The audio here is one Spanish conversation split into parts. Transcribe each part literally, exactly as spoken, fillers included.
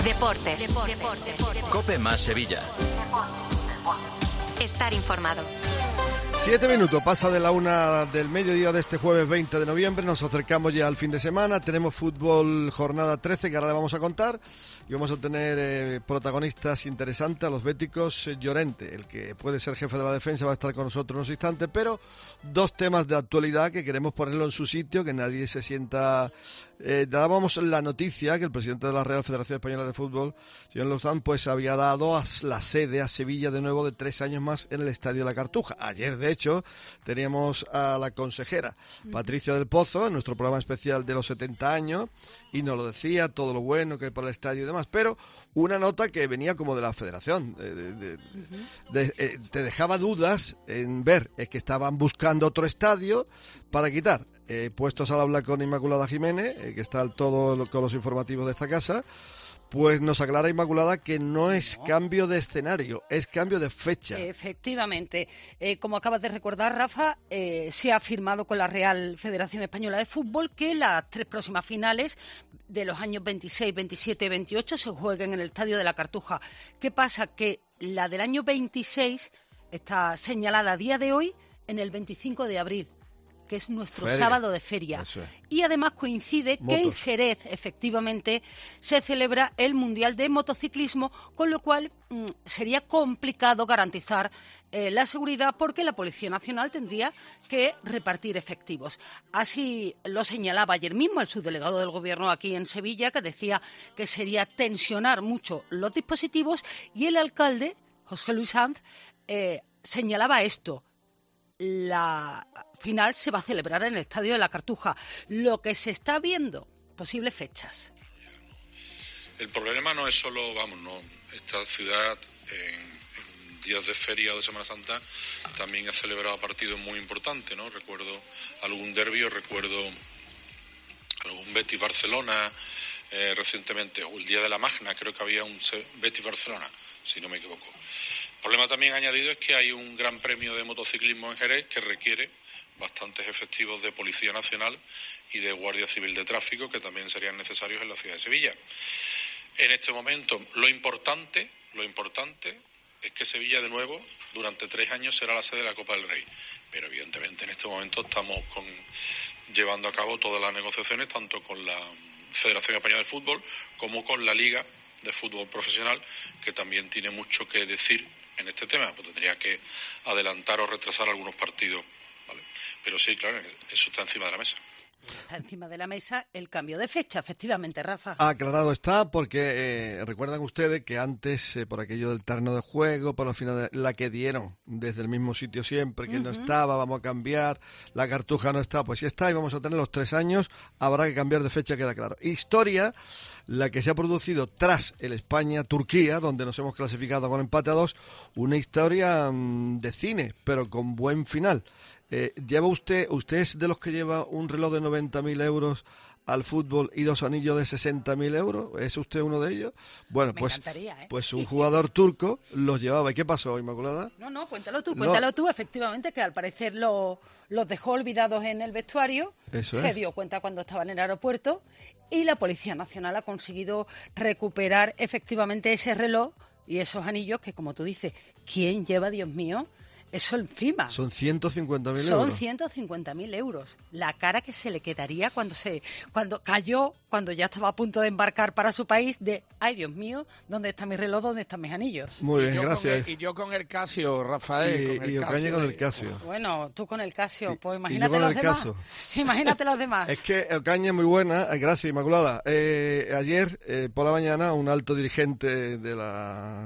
Deportes. Deportes. Deportes. COPE más Sevilla. Estar informado. Siete minutos, pasa de la una del mediodía de este jueves veinte de noviembre, nos acercamos ya al fin de semana, tenemos fútbol jornada trece que ahora le vamos a contar y vamos a tener eh, protagonistas interesantes, a los béticos. eh, Llorente, el que puede ser jefe de la defensa, va a estar con nosotros en unos instantes, pero dos temas de actualidad que queremos ponerlo en su sitio, que nadie se sienta... Eh, dábamos la noticia que el presidente de la Real Federación Española de Fútbol, señor Lozán, pues había dado a la sede a Sevilla de nuevo de tres años más en el Estadio de la Cartuja. Ayer, de hecho, teníamos a la consejera Patricia del Pozo en nuestro programa especial de los setenta años y nos lo decía, todo lo bueno que hay por el estadio y demás, pero una nota que venía como de la Federación, de, de, de, de, eh, te dejaba dudas en ver eh, que estaban buscando otro estadio para quitar. Eh, puestos al hablar con Inmaculada Jiménez, eh, que está al todo lo, con los informativos de esta casa, pues nos aclara Inmaculada que no es cambio de escenario, es cambio de fecha. Efectivamente. Eh, como acabas de recordar, Rafa, eh, se ha firmado con la Real Federación Española de Fútbol que las tres próximas finales de los años veintiséis, veintisiete y veintiocho se jueguen en el Estadio de la Cartuja. ¿Qué pasa? Que la del año veintiséis está señalada a día de hoy en el veinticinco de abril. Que es nuestro feria. Sábado de feria. Es. Y además coincide Motos. Que en Jerez, efectivamente, se celebra el Mundial de Motociclismo, con lo cual mmm, sería complicado garantizar eh, la seguridad porque la Policía Nacional tendría que repartir efectivos. Así lo señalaba ayer mismo el subdelegado del Gobierno aquí en Sevilla, que decía que sería tensionar mucho los dispositivos, y el alcalde, José Luis Sanz, eh, señalaba esto. La final se va a celebrar en el Estadio de la Cartuja. Lo que se está viendo, posibles fechas. El problema no es solo, vamos, no, esta ciudad en, en días de feria o de Semana Santa también ha celebrado partidos muy importantes, ¿no? Recuerdo algún derbi, recuerdo algún Betis-Barcelona eh, recientemente, o el Día de la Magna, creo que había un Betis-Barcelona, si no me equivoco. El problema también añadido es que hay un gran premio de motociclismo en Jerez que requiere bastantes efectivos de Policía Nacional y de Guardia Civil de Tráfico que también serían necesarios en la ciudad de Sevilla. En este momento, lo importante, lo importante es que Sevilla de nuevo, durante tres años, será la sede de la Copa del Rey. Pero evidentemente en este momento estamos con, llevando a cabo todas las negociaciones, tanto con la Federación Española de Fútbol como con la Liga de Fútbol Profesional, que también tiene mucho que decir en este tema, pues tendría que adelantar o retrasar algunos partidos, ¿vale? Pero sí, claro, eso está encima de la mesa. Está encima de la mesa el cambio de fecha, efectivamente, Rafa. Aclarado está, porque eh, recuerdan ustedes que antes, eh, por aquello del terreno de juego, por la final de, la que dieron desde el mismo sitio siempre, que uh-huh. no estaba, vamos a cambiar, la Cartuja no está, pues sí está y vamos a tener los tres años, habrá que cambiar de fecha, queda claro. Historia, la que se ha producido tras el España-Turquía, donde nos hemos clasificado con empate a dos, una historia mmm, de cine, pero con buen final. Eh, ¿Lleva usted, usted es de los que lleva un reloj de noventa mil euros al fútbol y dos anillos de sesenta mil euros? ¿Es usted uno de ellos? Bueno, Me pues, ¿eh? pues un jugador turco los llevaba. ¿Y qué pasó, Inmaculada? No, no, cuéntalo tú, cuéntalo no. tú. Efectivamente, que al parecer lo, los dejó olvidados en el vestuario. Eso se es. dio cuenta cuando estaba en el aeropuerto y la Policía Nacional ha conseguido recuperar efectivamente ese reloj y esos anillos que, como tú dices, ¿quién lleva, Dios mío? Eso encima. Son ciento cincuenta mil euros. Son ciento cincuenta mil euros. La cara que se le quedaría cuando se cuando cayó, cuando ya estaba a punto de embarcar para su país, de, ay, Dios mío, ¿dónde está mi reloj? ¿Dónde están mis anillos? Muy bien, y gracias. El, y yo con el Casio, Rafael. Y, con el y Ocaña con el Casio. Bueno, tú con el Casio, pues y, imagínate y los demás. Caso. Imagínate los demás. Es que Ocaña es muy buena, gracias, Inmaculada. Eh, ayer, eh, por la mañana, un alto dirigente de la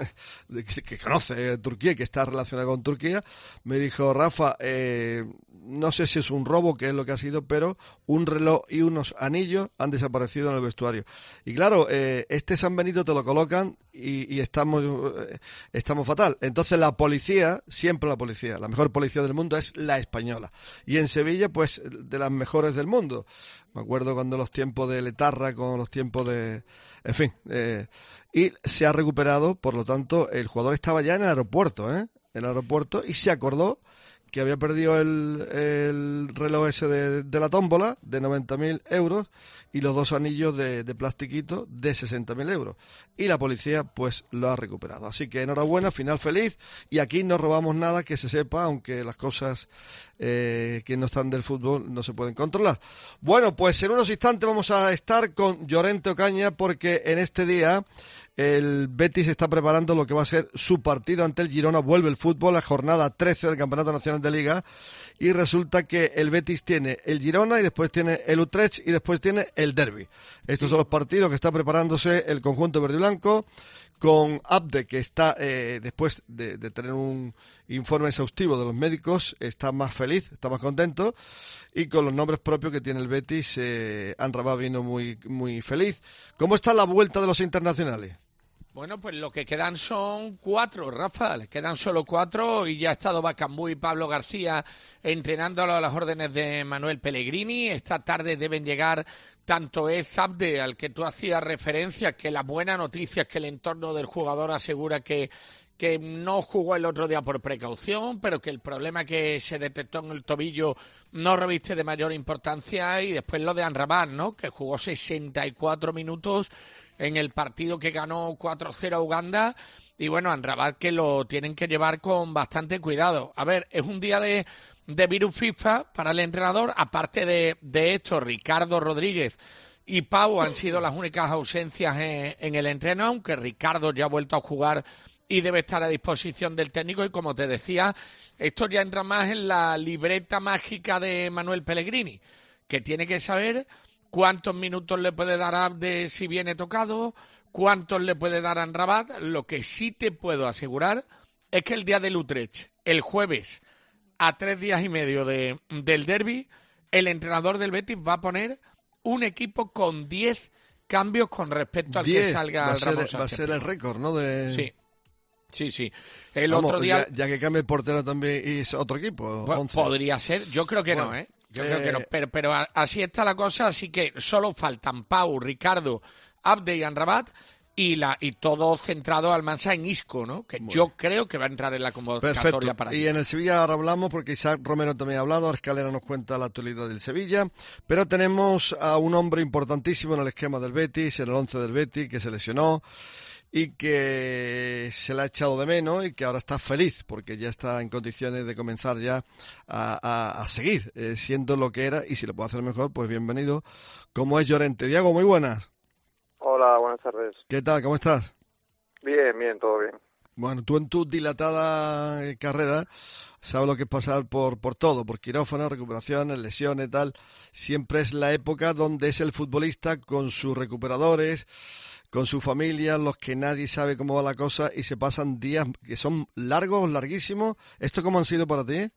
de, que, que conoce Turquía, que está relacionado con Turquía, me dijo, Rafa, eh, no sé si es un robo, que es lo que ha sido, pero un reloj y unos anillos han desaparecido en el vestuario. Y claro, eh, este San Benito te lo colocan y, y estamos, eh, estamos fatal. Entonces la policía, siempre la policía, la mejor policía del mundo es la española. Y en Sevilla, pues, de las mejores del mundo. Me acuerdo cuando los tiempos de Letarra, con los tiempos de... En fin, eh, y se ha recuperado, por lo tanto, el jugador estaba ya en el aeropuerto, ¿eh? en el aeropuerto y se acordó que había perdido el, el reloj ese de, de la tómbola de noventa mil euros y los dos anillos de, de plastiquito de sesenta mil euros. Y la policía pues lo ha recuperado. Así que enhorabuena, final feliz. Y aquí no robamos nada, que se sepa, aunque las cosas eh, que no están del fútbol no se pueden controlar. Bueno, pues en unos instantes vamos a estar con Llorente Ocaña, porque en este día el Betis está preparando lo que va a ser su partido ante el Girona. Vuelve el fútbol, la jornada trece del Campeonato Nacional de Liga, y resulta que el Betis tiene el Girona y después tiene el Utrecht y después tiene el Derbi. Estos son los partidos que está preparándose el conjunto verde y blanco, con Abde, que está, eh, después de, de tener un informe exhaustivo de los médicos, está más feliz, está más contento, y con los nombres propios que tiene el Betis, eh, Amrabat vino muy, muy feliz. ¿Cómo está la vuelta de los internacionales? Bueno, pues lo que quedan son cuatro, Rafa, les quedan solo cuatro, y ya ha estado Bacambú y Pablo García entrenándolo a las órdenes de Manuel Pellegrini. Esta tarde deben llegar tanto es Abde, al que tú hacías referencia, que la buena noticia es que el entorno del jugador asegura que, que no jugó el otro día por precaución, pero que el problema que se detectó en el tobillo no reviste de mayor importancia. Y después lo de Amrabat, ¿no?, que jugó sesenta y cuatro minutos en el partido que ganó cuatro cero a Uganda. Y bueno, Amrabat, que lo tienen que llevar con bastante cuidado. A ver, es un día de, de virus FIFA para el entrenador. Aparte de, de esto, Ricardo Rodríguez y Pau han sido las únicas ausencias en, en el entreno, aunque Ricardo ya ha vuelto a jugar y debe estar a disposición del técnico. Y como te decía, esto ya entra más en la libreta mágica de Manuel Pellegrini, que tiene que saber cuántos minutos le puede dar a Abde si viene tocado, cuántos le puede dar a Amrabat. Lo que sí te puedo asegurar es que el día del Utrecht, el jueves, a tres días y medio de, del derbi, el entrenador del Betis va a poner un equipo con diez cambios con respecto al diez, que salga va al ser, Ramos. Va a ser el récord, ¿no? De... Sí, sí, sí. El Vamos, otro día... Ya, ya que cambie el portero también y es otro equipo. Pues, podría ser, yo creo que bueno, no, ¿eh? Yo eh... creo que no, pero, pero así está la cosa, así que solo faltan Pau, Ricardo, Abde y Amrabat, y la y todo centrado Almansa en Isco, ¿no? Que bueno, yo creo que va a entrar en la convocatoria. Perfecto. Para y en el Sevilla ahora hablamos, porque Isaac Romero también ha hablado, Escalera nos cuenta la actualidad del Sevilla, pero tenemos a un hombre importantísimo en el esquema del Betis, en el once del Betis, que se lesionó y que se le ha echado de menos y que ahora está feliz porque ya está en condiciones de comenzar ya a, a, a seguir eh, siendo lo que era, y si lo puede hacer mejor, pues bienvenido, como es Llorente. Diego, muy buenas. Hola, buenas tardes. ¿Qué tal? ¿Cómo estás? Bien, bien, todo bien. Bueno, tú en tu dilatada carrera sabes lo que es pasar por, por todo, por quirófanos, recuperaciones, lesiones, tal. Siempre es la época donde es el futbolista con sus recuperadores, con su familia, los que nadie sabe cómo va la cosa, y se pasan días que son largos, larguísimos. ¿Esto cómo han sido para ti?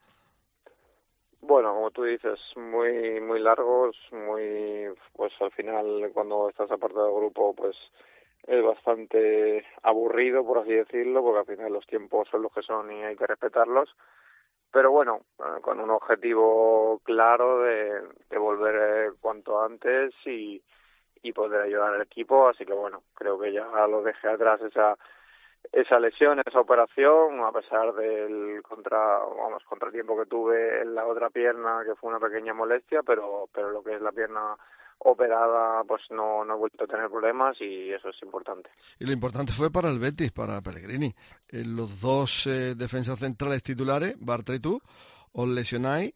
Bueno, como tú dices, muy muy largos, muy, pues al final cuando estás aparte del grupo, pues es bastante aburrido, por así decirlo, porque al final los tiempos son los que son y hay que respetarlos. Pero bueno, con un objetivo claro de, de volver cuanto antes y y poder ayudar al equipo, así que bueno, creo que ya lo dejé atrás esa esa lesión, esa operación, a pesar del contra vamos contratiempo que tuve en la otra pierna, que fue una pequeña molestia, pero pero lo que es la pierna operada, pues no, no he vuelto a tener problemas, y eso es importante. Y lo importante fue para el Betis, para Pellegrini. Eh, los dos eh, defensas centrales titulares, Bartra y tú, os lesionáis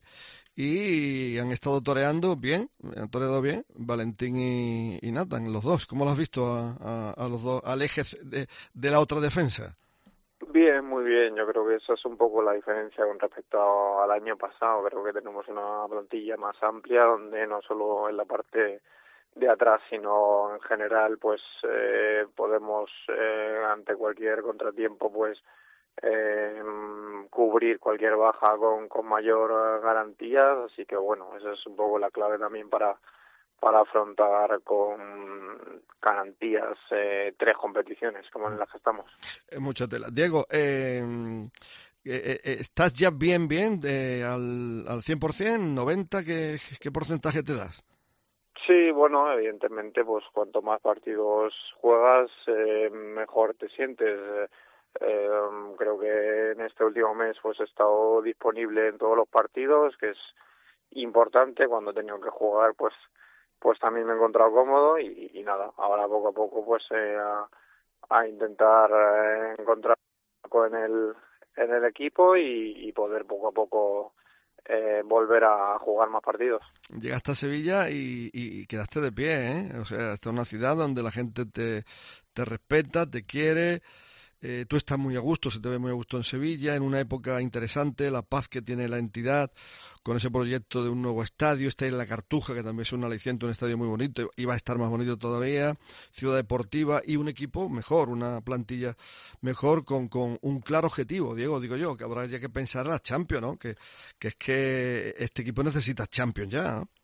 y han estado toreando bien, han toreado bien Valentín y, y Nathan, los dos. ¿Cómo lo has visto a, a, a los dos, al eje de, de la otra defensa? Bien, muy bien. Yo creo que esa es un poco la diferencia con respecto al año pasado. Creo que tenemos una plantilla más amplia, donde no solo en la parte de atrás, sino en general, pues eh, podemos, eh, ante cualquier contratiempo, pues eh, cubrir cualquier baja con, con mayor garantía. Así que bueno, esa es un poco la clave también para para afrontar con garantías eh, tres competiciones como en las que estamos. Eh, mucha tela. Diego, eh, eh, eh, ¿estás ya bien, bien, eh, al, al cien por ciento, noventa? ¿Qué, qué porcentaje te das? Sí, bueno, evidentemente, pues cuanto más partidos juegas, eh, mejor te sientes. Eh, creo que en este último mes pues he estado disponible en todos los partidos, que es importante. Cuando he tenido que jugar pues pues también me he encontrado cómodo y, y nada, ahora poco a poco pues eh, a, a intentar eh, encontrar en el en el equipo y, y poder poco a poco eh, volver a jugar más partidos. Llegaste a Sevilla y, y, y quedaste de pie, ¿eh? O sea, esta es una ciudad donde la gente te, te respeta, te quiere. Eh, tú estás muy a gusto, se te ve muy a gusto en Sevilla, en una época interesante, la paz que tiene la entidad, con ese proyecto de un nuevo estadio, está en la Cartuja, que también es un aliciente, un estadio muy bonito, y va a estar más bonito todavía, ciudad deportiva y un equipo mejor, una plantilla mejor, con, con un claro objetivo, Diego, digo yo, que habrá ya que pensar en la Champions, ¿no? Que, que es que este equipo necesita Champions ya, ¿no?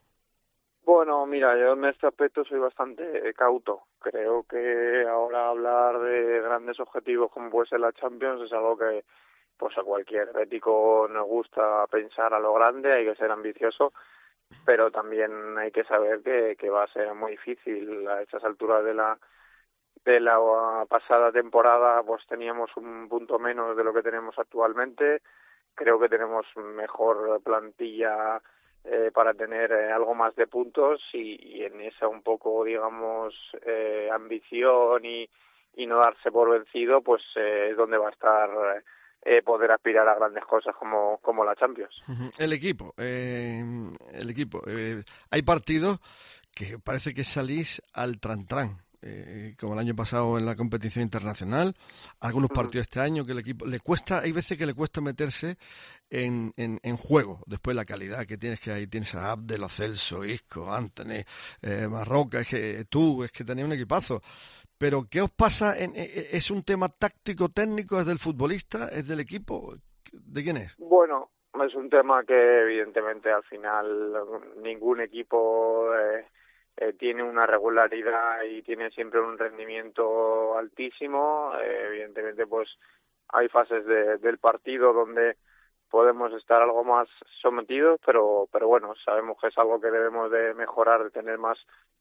Bueno, mira, yo en este aspecto soy bastante cauto. Creo que ahora hablar de grandes objetivos como puede ser la Champions es algo que pues a cualquier bético nos gusta pensar a lo grande, hay que ser ambicioso, pero también hay que saber que, que va a ser muy difícil. A estas alturas de la de la pasada temporada pues teníamos un punto menos de lo que tenemos actualmente. Creo que tenemos mejor plantilla Eh, para tener eh, algo más de puntos y, y en esa un poco, digamos, eh, ambición y, y no darse por vencido, pues eh, es donde va a estar eh, poder aspirar a grandes cosas como, como la Champions. El equipo, eh, el equipo. Eh, hay partidos que parece que salís al trantrán. Eh, como el año pasado en la competición internacional, algunos partidos este año que el equipo le cuesta, hay veces que le cuesta meterse en, en, en juego, después la calidad que tienes, que ahí tienes a Abde, Lo Celso, Isco, Anthony, eh, Marroca, es que tú, es que tenés un equipazo, pero ¿qué os pasa? En, ¿es un tema táctico, técnico, es del futbolista, es del equipo? ¿De quién es? Bueno, es un tema que evidentemente al final ningún equipo eh, Eh, tiene una regularidad y tiene siempre un rendimiento altísimo. Eh, evidentemente pues hay fases de, del partido donde podemos estar algo más sometidos, pero pero bueno, sabemos que es algo que debemos de mejorar, de tener más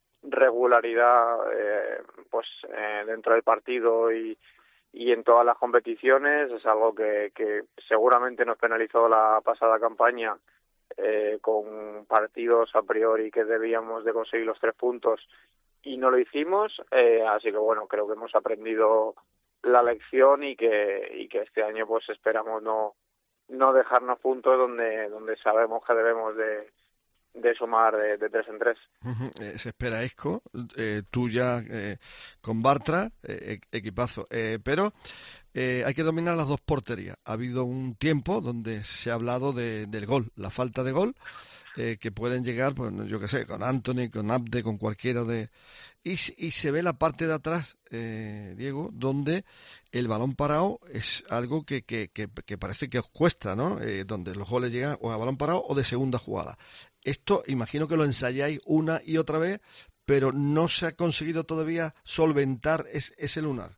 regularidad eh, pues eh, dentro del partido y y en todas las competiciones. Es algo que, que seguramente nos penalizó la pasada campaña, Eh, con partidos a priori que debíamos de conseguir los tres puntos y no lo hicimos, eh, así que bueno, creo que hemos aprendido la lección y que y que este año pues esperamos no no dejarnos puntos donde donde sabemos que debemos de de sumar de, de tres en tres. Uh-huh. Eh, se espera Isco, eh, tú ya eh, con Bartra, eh, equipazo, eh, pero eh, hay que dominar las dos porterías. Ha habido un tiempo donde se ha hablado de, del gol, la falta de gol, eh, que pueden llegar, pues yo qué sé, con Anthony, con Abde, con cualquiera de... Y, y se ve la parte de atrás, eh, Diego, donde el balón parado es algo que, que, que, que parece que os cuesta, ¿no? Eh, donde los goles llegan o a balón parado o de segunda jugada. Esto imagino que lo ensayáis una y otra vez, pero no se ha conseguido todavía solventar es, ese lunar.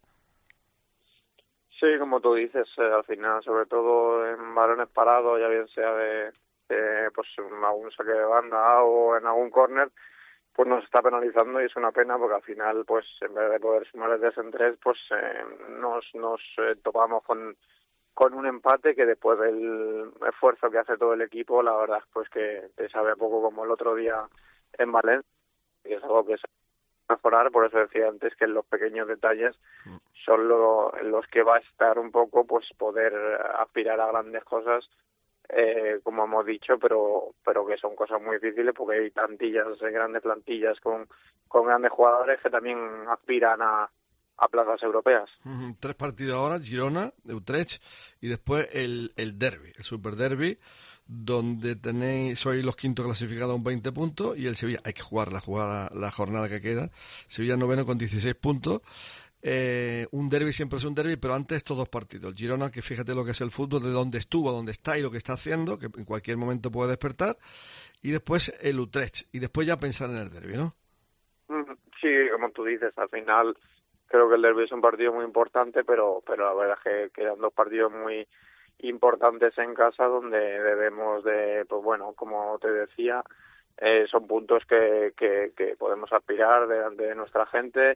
Sí, como tú dices, eh, al final, sobre todo en balones parados, ya bien sea de, de pues algún saque de banda o en algún córner, pues nos está penalizando y es una pena porque al final, pues en vez de poder sumar el tres en tres, pues eh, nos nos eh, topamos con con un empate que después del esfuerzo que hace todo el equipo, la verdad pues que te sabe poco, como el otro día en Valencia, y es algo que se va a mejorar. Por eso decía antes que los pequeños detalles son lo, los que va a estar un poco pues poder aspirar a grandes cosas, eh, como hemos dicho, pero pero que son cosas muy difíciles porque hay plantillas, grandes plantillas con, con grandes jugadores que también aspiran a a plazas europeas. Uh-huh. Tres partidos ahora, Girona, Utrecht y después el, el derbi, el super derbi, donde tenéis, sois los quintos clasificados con veinte puntos y el Sevilla, hay que jugar la jugada, la jornada que queda, Sevilla noveno con dieciséis puntos. Eh, un derbi siempre es un derbi, pero antes estos dos partidos, el Girona, que fíjate lo que es el fútbol, de dónde estuvo, dónde está y lo que está haciendo, que en cualquier momento puede despertar, y después el Utrecht, y después ya pensar en el derbi, ¿no? Sí, como tú dices, al final creo que el derbi es un partido muy importante, pero pero la verdad es que quedan dos partidos muy importantes en casa donde debemos de, pues bueno, como te decía, eh, son puntos que, que, que podemos aspirar delante de nuestra gente,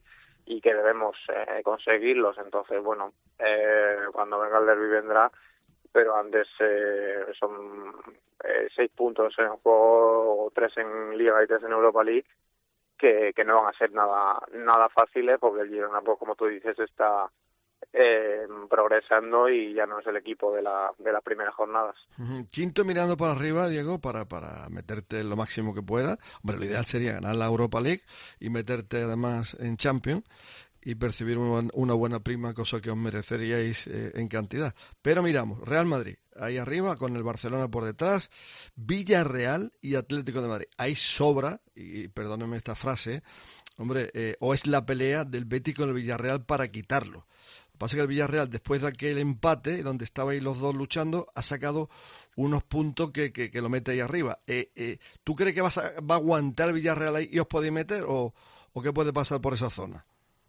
y que debemos eh, conseguirlos. Entonces, bueno, eh, cuando venga el derbi vendrá, pero antes eh, son eh, seis puntos en juego, tres en Liga y tres en Europa League, que, que no van a ser nada nada fáciles, porque el Girona, pues, como tú dices, está eh, progresando y ya no es el equipo de la de las primeras jornadas. Quinto mirando para arriba, Diego, para, para meterte lo máximo que pueda. Hombre, lo ideal sería ganar la Europa League y meterte además en Champions y percibir una, una buena prima, cosa que os mereceríais eh, en cantidad. Pero miramos, Real Madrid, ahí arriba, con el Barcelona por detrás, Villarreal y Atlético de Madrid. Ahí sobra, y perdónenme esta frase, hombre, eh, o es la pelea del Betis con el Villarreal para quitarlo. Lo que pasa es que el Villarreal, después de aquel empate, donde estabais los dos luchando, ha sacado unos puntos que, que, que lo mete ahí arriba. Eh, eh, ¿Tú crees que vas a, va a aguantar el Villarreal ahí y os podéis meter, o, o qué puede pasar por esa zona?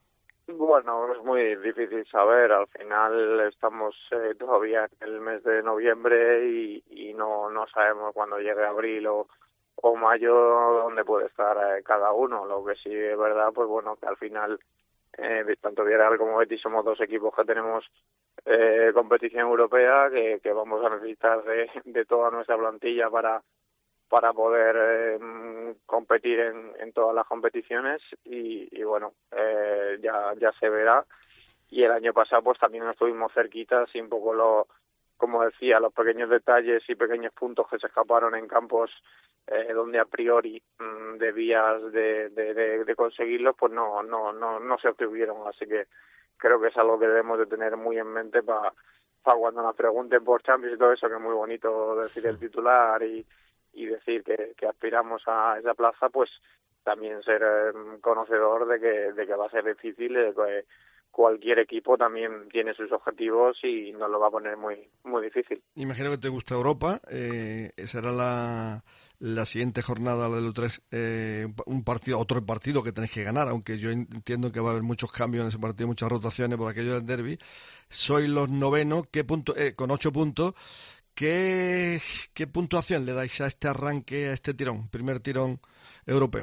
Bueno, es muy difícil saber. Al final estamos eh, todavía en el mes de noviembre y, y no no sabemos cuando llegue abril o, o mayo dónde puede estar eh, cada uno. Lo que sí es verdad, pues bueno, que al final eh, tanto Villarreal como Betis somos dos equipos que tenemos eh, competición europea, que, que vamos a necesitar de, de toda nuestra plantilla para para poder eh, competir en, en todas las competiciones y, y bueno, eh, ya ya se verá. Y el año pasado pues también estuvimos cerquitas y un poco lo, como decía, los pequeños detalles y pequeños puntos que se escaparon en campos eh, donde a priori mmm, debías de, de, de, de conseguirlos, pues no no no no se obtuvieron. Así que creo que es algo que debemos de tener muy en mente para para cuando nos pregunten por Champions y todo eso, que es muy bonito decir el titular y y decir que, que aspiramos a esa plaza, pues también ser eh, conocedor de que de que va a ser difícil, de que cualquier equipo también tiene sus objetivos y nos lo va a poner muy muy difícil. Imagino que te gusta Europa, eh, será la, la siguiente jornada del U tres, eh, un partido, otro partido que tenéis que ganar, aunque yo entiendo que va a haber muchos cambios en ese partido, muchas rotaciones por aquello del derbi. Sois los novenos, ¿qué punto, eh, con ocho puntos. ¿Qué, ¿Qué puntuación le dais a este arranque, a este tirón, primer tirón europeo?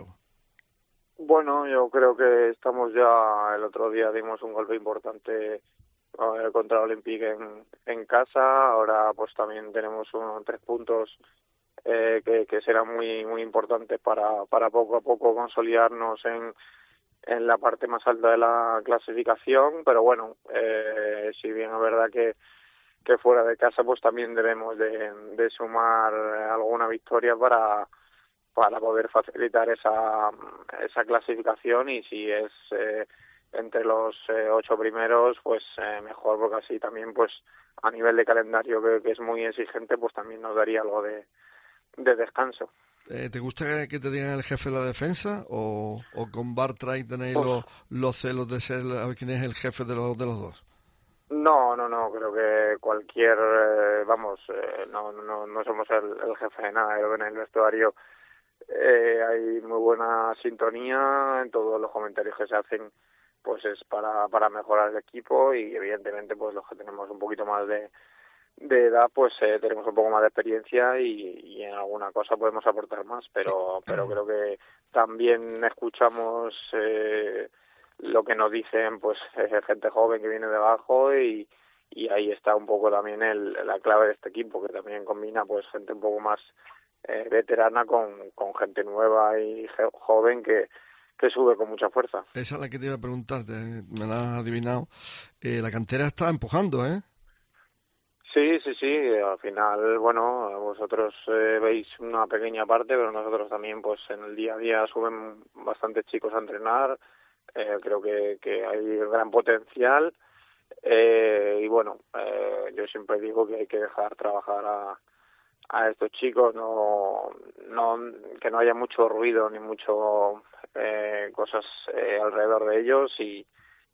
Bueno, yo creo que estamos ya, el otro día dimos un golpe importante eh, contra el Olympique en, en casa, ahora pues también tenemos unos tres puntos eh, que, que serán muy muy importantes para, para poco a poco consolidarnos en, en la parte más alta de la clasificación, pero bueno, eh, si bien es verdad que que fuera de casa pues también debemos de, de sumar alguna victoria para para poder facilitar esa esa clasificación y si es eh, entre los eh, ocho primeros pues eh, mejor, porque así también pues a nivel de calendario que, que es muy exigente pues también nos daría algo de, de descanso. Eh, ¿Te gusta que te digan el jefe de la defensa o, o con Bartra tenéis pues, los, los celos de ser a ver quién es el jefe de los de los dos? No, no, no, creo que cualquier, eh, vamos, eh, no, no no somos el, el jefe de nada, creo que en el vestuario eh, hay muy buena sintonía, en todos los comentarios que se hacen pues es para para mejorar el equipo y evidentemente pues los que tenemos un poquito más de, de edad pues eh, tenemos un poco más de experiencia y, y en alguna cosa podemos aportar más, pero pero creo que también escuchamos eh, lo que nos dicen pues eh, gente joven que viene de abajo y, y ahí está un poco también el, la clave de este equipo, que también combina pues gente un poco más eh, veterana con, con gente nueva y je- joven que, que sube con mucha fuerza. Esa es la que te iba a preguntar, te, me la has adivinado. Eh, la cantera está empujando, ¿eh? Sí, sí, sí, al final, bueno, vosotros eh, veis una pequeña parte, pero nosotros también pues en el día a día suben bastantes chicos a entrenar. Eh, creo que, que hay gran potencial eh, y bueno, eh, yo siempre digo que hay que dejar trabajar a, a estos chicos, no, no que no haya mucho ruido ni mucho eh, cosas eh, alrededor de ellos y,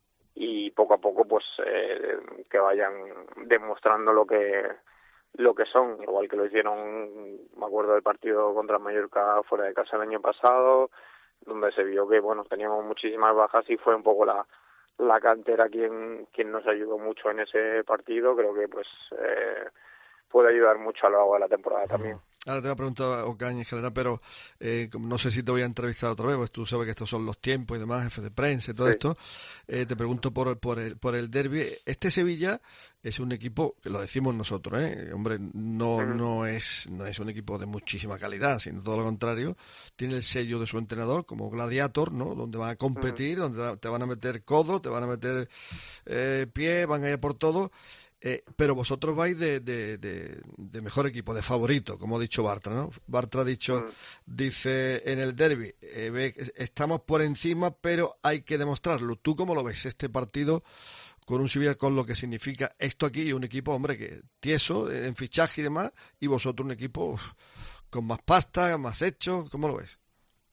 y poco a poco pues eh, que vayan demostrando lo que lo que son, igual que lo hicieron, me acuerdo del partido contra Mallorca fuera de casa el año pasado, donde se vio que bueno teníamos muchísimas bajas y fue un poco la la cantera quien quien nos ayudó mucho en ese partido. Creo que pues eh, puede ayudar mucho a lo largo de la temporada también. Ahora te voy a preguntar, Ocaña, en general, pero eh, no sé si te voy a entrevistar otra vez, pues tú sabes que estos son los tiempos y demás, jefe de prensa y todo sí. esto. Eh, te pregunto por, por el, por el derbi. Este Sevilla es un equipo, que lo decimos nosotros, ¿eh? Hombre, no, uh-huh. no, es, no es un equipo de muchísima calidad, sino todo lo contrario. Tiene el sello de su entrenador como gladiator, ¿no? Donde van a competir, uh-huh. donde te van a meter codo, te van a meter eh, pie, van a ir por todo. Eh, pero vosotros vais de, de, de, de mejor equipo, de favorito, como ha dicho Bartra, ¿no? Bartra ha dicho, mm. dice en el derbi, eh, ve, estamos por encima, pero hay que demostrarlo. ¿Tú cómo lo ves este partido con un Sevilla, con lo que significa esto aquí, y un equipo, hombre, que tieso en fichaje y demás, y vosotros un equipo uf, con más pasta, más hechos? ¿Cómo lo ves?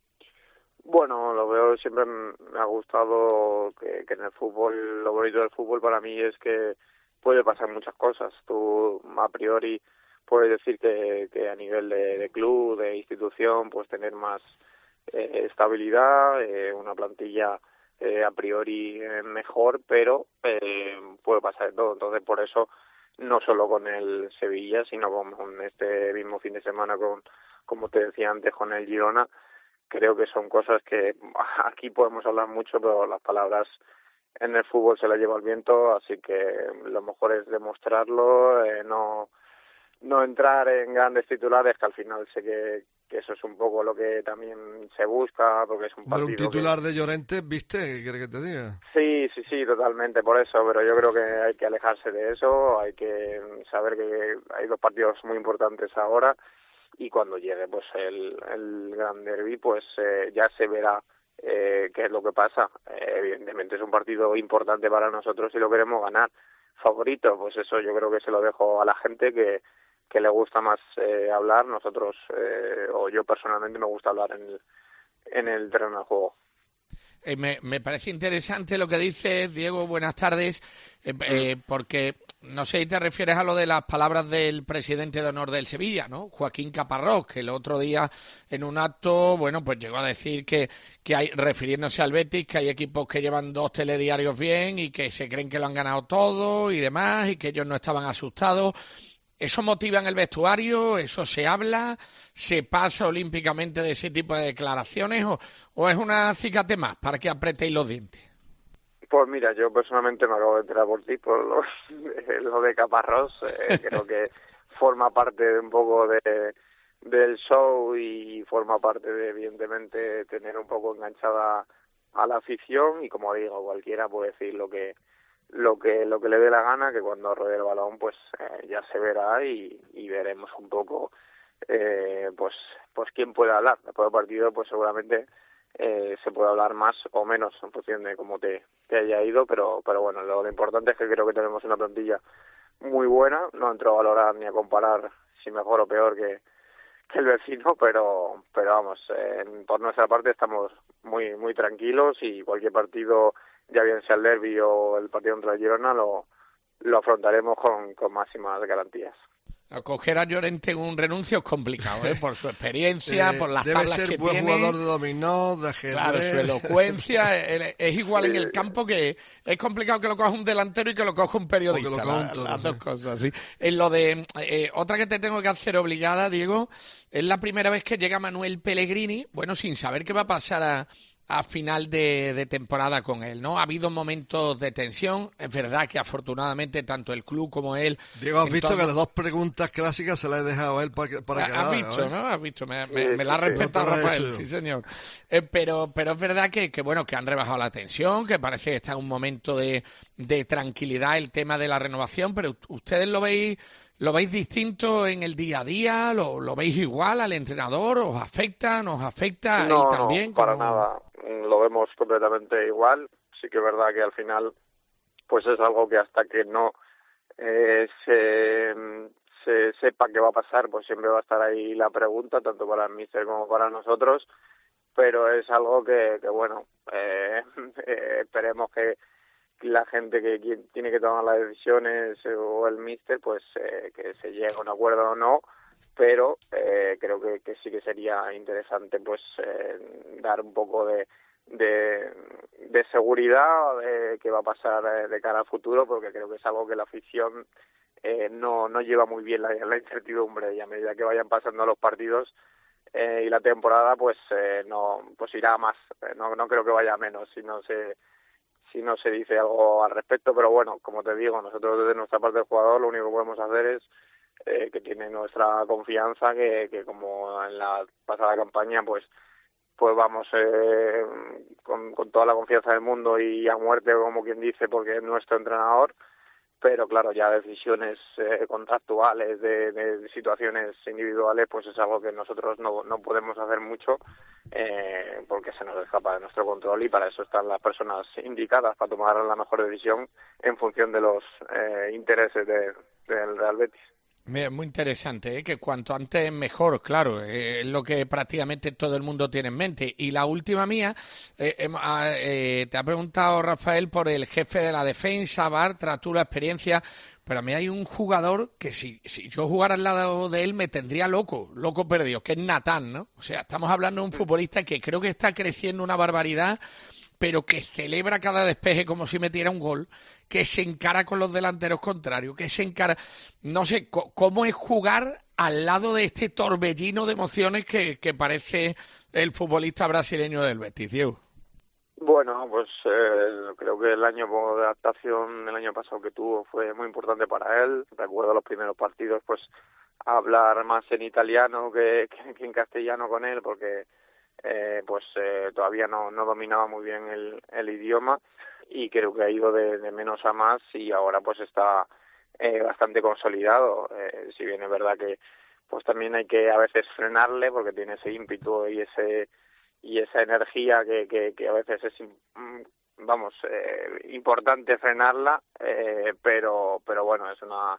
Bueno, lo veo, siempre me ha gustado que, que en el fútbol, lo bonito del fútbol para mí es que puede pasar muchas cosas. Tú a priori puedes decir que, que a nivel de, de club, de institución, pues tener más eh, estabilidad, eh, una plantilla eh, a priori eh, mejor, pero eh, puede pasar de todo. Entonces, por eso, no solo con el Sevilla, sino con este mismo fin de semana, con como te decía antes, con el Girona, creo que son cosas que aquí podemos hablar mucho, pero las palabras en el fútbol se la lleva el viento, así que lo mejor es demostrarlo, eh, no no entrar en grandes titulares, que al final sé que, que eso es un poco lo que también se busca, porque es un partido. Pero un titular que... de Llorente, ¿viste? ¿Qué quieres que te diga? Sí, sí, sí, totalmente, por eso, pero yo creo que hay que alejarse de eso, hay que saber que hay dos partidos muy importantes ahora, y cuando llegue pues el, el gran derbi, pues eh, ya se verá Eh, qué es lo que pasa. Eh, evidentemente es un partido importante para nosotros y lo queremos ganar. Favorito, pues eso yo creo que se lo dejo a la gente que, que le gusta más eh, hablar. Nosotros, eh, o yo personalmente, me gusta hablar en el, en el terreno de juego. Eh, me, me parece interesante lo que dices, Diego, buenas tardes, eh, eh, porque no sé si te refieres a lo de las palabras del presidente de honor del Sevilla, ¿no? Joaquín Caparrós, que el otro día en un acto, bueno, pues llegó a decir que, que hay, refiriéndose al Betis, que hay equipos que llevan dos telediarios bien y que se creen que lo han ganado todo y demás, y que ellos no estaban asustados. ¿Eso motiva en el vestuario? ¿Eso se habla? ¿Se pasa olímpicamente de ese tipo de declaraciones? ¿O, o es una acicate más para que apretéis los dientes? Pues mira, yo personalmente me acabo de enterar por ti, por lo, lo de Caparrós. Eh, creo que forma parte de un poco de del show y forma parte de, evidentemente, tener un poco enganchada a la afición. Y como digo, cualquiera puede decir lo que lo que lo que le dé la gana, que cuando rodee el balón pues eh, ya se verá y, y veremos un poco eh, pues pues quién puede hablar. Después del partido pues seguramente eh, se puede hablar más o menos en función de cómo te, te haya ido, pero pero bueno, lo, lo importante es que creo que tenemos una plantilla muy buena. No entro a valorar ni a comparar si mejor o peor que, que el vecino, pero pero vamos, eh, por nuestra parte estamos muy muy tranquilos y cualquier partido, ya bien sea el derbi o el partido contra el Girona, lo, lo afrontaremos con, con máximas garantías. Acoger a Llorente en un renuncio es complicado, ¿eh? Por su experiencia, eh, por las tablas que tiene. Debe ser buen jugador de dominó, de ajedrez. Claro, su elocuencia es igual en el campo, que es complicado que lo coja un delantero y que lo coja un periodista. Lo la, todo, las sí. dos cosas, sí. En lo de eh, otra que te tengo que hacer obligada, Diego, es la primera vez que llega Manuel Pellegrini, bueno, sin saber qué va a pasar a a final de, de temporada con él, ¿no? Ha habido momentos de tensión, es verdad que afortunadamente tanto el club como él... Diego, has visto torno... que las dos preguntas clásicas se las he dejado a él para que, para que Has la visto, haga, ¿no? Has visto, me, me, me la ha respetado Rafael, sí señor. Eh, pero, pero es verdad que, que, bueno, que han rebajado la tensión, que parece que está en un momento de, de tranquilidad el tema de la renovación, pero ustedes lo veis... ¿Lo veis distinto en el día a día? ¿Lo, lo veis igual al entrenador? ¿Os afecta? ¿Nos afecta? No, él también? No, para como... nada. Lo vemos completamente igual. Sí que es verdad que al final pues es algo que hasta que no eh, se, se sepa qué va a pasar, pues siempre va a estar ahí la pregunta, tanto para el míster como para nosotros. Pero es algo que, que bueno, eh, eh, esperemos que la gente que tiene que tomar las decisiones o el míster, pues eh, que se llegue a un acuerdo o no, pero eh, creo que, que sí que sería interesante pues eh, dar un poco de, de, de seguridad de qué va a pasar de cara al futuro, porque creo que es algo que la afición eh, no no lleva muy bien la, la incertidumbre, y a medida que vayan pasando los partidos eh, y la temporada, pues eh, no pues irá a más. Eh, no no creo que vaya a menos si no se si no se dice algo al respecto, pero bueno, como te digo, nosotros desde nuestra parte del jugador lo único que podemos hacer es eh, que tiene nuestra confianza, que, que como en la pasada campaña, pues pues vamos eh, con, con toda la confianza del mundo y a muerte, como quien dice, porque es nuestro entrenador, pero claro, ya decisiones eh, contractuales, de, de situaciones individuales, pues es algo que nosotros no, no podemos hacer mucho, eh, porque se nos escapa de nuestro control, y para eso están las personas indicadas, para tomar la mejor decisión en función de los eh, intereses de, del Real Betis. Muy interesante, ¿eh? Que cuanto antes mejor, claro, eh, es lo que prácticamente todo el mundo tiene en mente. Y la última mía, eh, eh, te ha preguntado Rafael por el jefe de la defensa, Bartra, tú la experiencia, pero a mí hay un jugador que si, si yo jugara al lado de él me tendría loco, loco perdido, que es Natán, ¿no? O sea, estamos hablando de un futbolista que creo que está creciendo una barbaridad, pero que celebra cada despeje como si metiera un gol, que se encara con los delanteros contrarios, que se encara... No sé, ¿cómo es jugar al lado de este torbellino de emociones que, que parece el futbolista brasileño del Betis, Diego? Bueno, pues eh, creo que el año de adaptación, el año pasado que tuvo, fue muy importante para él. Recuerdo los primeros partidos, pues hablar más en italiano que, que, que en castellano con él, porque eh, pues eh, todavía no, no dominaba muy bien el, el idioma, y creo que ha ido de, de menos a más, y ahora pues está eh, bastante consolidado. Eh, si bien es verdad que pues también hay que a veces frenarle, porque tiene ese ímpetu y ese y esa energía que, que, que a veces es vamos eh, importante frenarla, eh, pero pero bueno, es una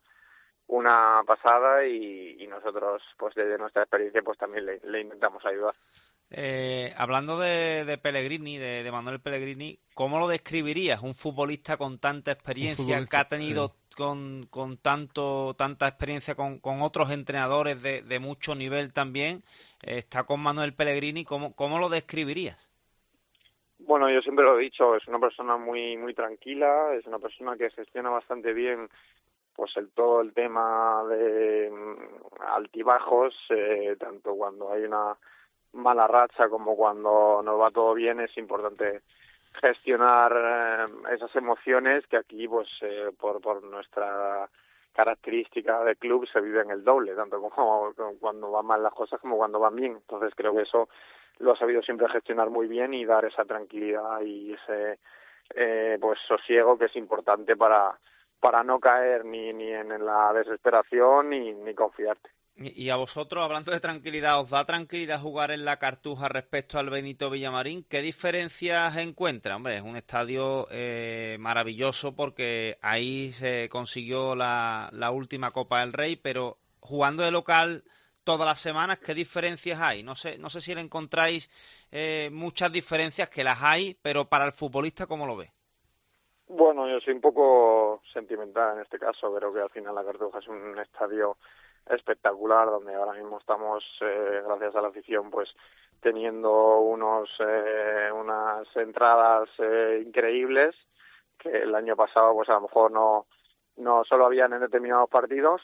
una pasada, y, y nosotros pues desde nuestra experiencia pues también le, le intentamos ayudar. Eh, hablando de, de Pellegrini, de, de Manuel Pellegrini, ¿cómo lo describirías? Un futbolista con tanta experiencia, que ha tenido eh. con, con tanto tanta experiencia con, con otros entrenadores de, de mucho nivel también, eh, está con Manuel Pellegrini, ¿cómo, cómo lo describirías? Bueno, yo siempre lo he dicho, es una persona muy muy tranquila, es una persona que gestiona bastante bien pues el todo el tema de altibajos, eh, tanto cuando hay una mala racha como cuando nos va todo bien. Es importante gestionar eh, esas emociones, que aquí pues eh, por por nuestra característica de club se vive en el doble, tanto como, como cuando van mal las cosas como cuando van bien. Entonces creo que eso lo ha sabido siempre gestionar muy bien y dar esa tranquilidad y ese eh, pues sosiego que es importante para para no caer ni ni en la desesperación ni, ni confiarte. Y a vosotros, hablando de tranquilidad, ¿os da tranquilidad jugar en la Cartuja respecto al Benito Villamarín? ¿Qué diferencias encuentra? Hombre, es un estadio eh, maravilloso, porque ahí se consiguió la, la última Copa del Rey, pero jugando de local todas las semanas, ¿qué diferencias hay? No sé, no sé si le encontráis eh, muchas diferencias, que las hay, pero para el futbolista, ¿cómo lo ve? Bueno, yo soy un poco sentimental en este caso. Creo que al final la Cartuja es un estadio espectacular, donde ahora mismo estamos, eh, gracias a la afición, pues teniendo unos eh, unas entradas eh, increíbles, que el año pasado pues a lo mejor no no solo habían en determinados partidos,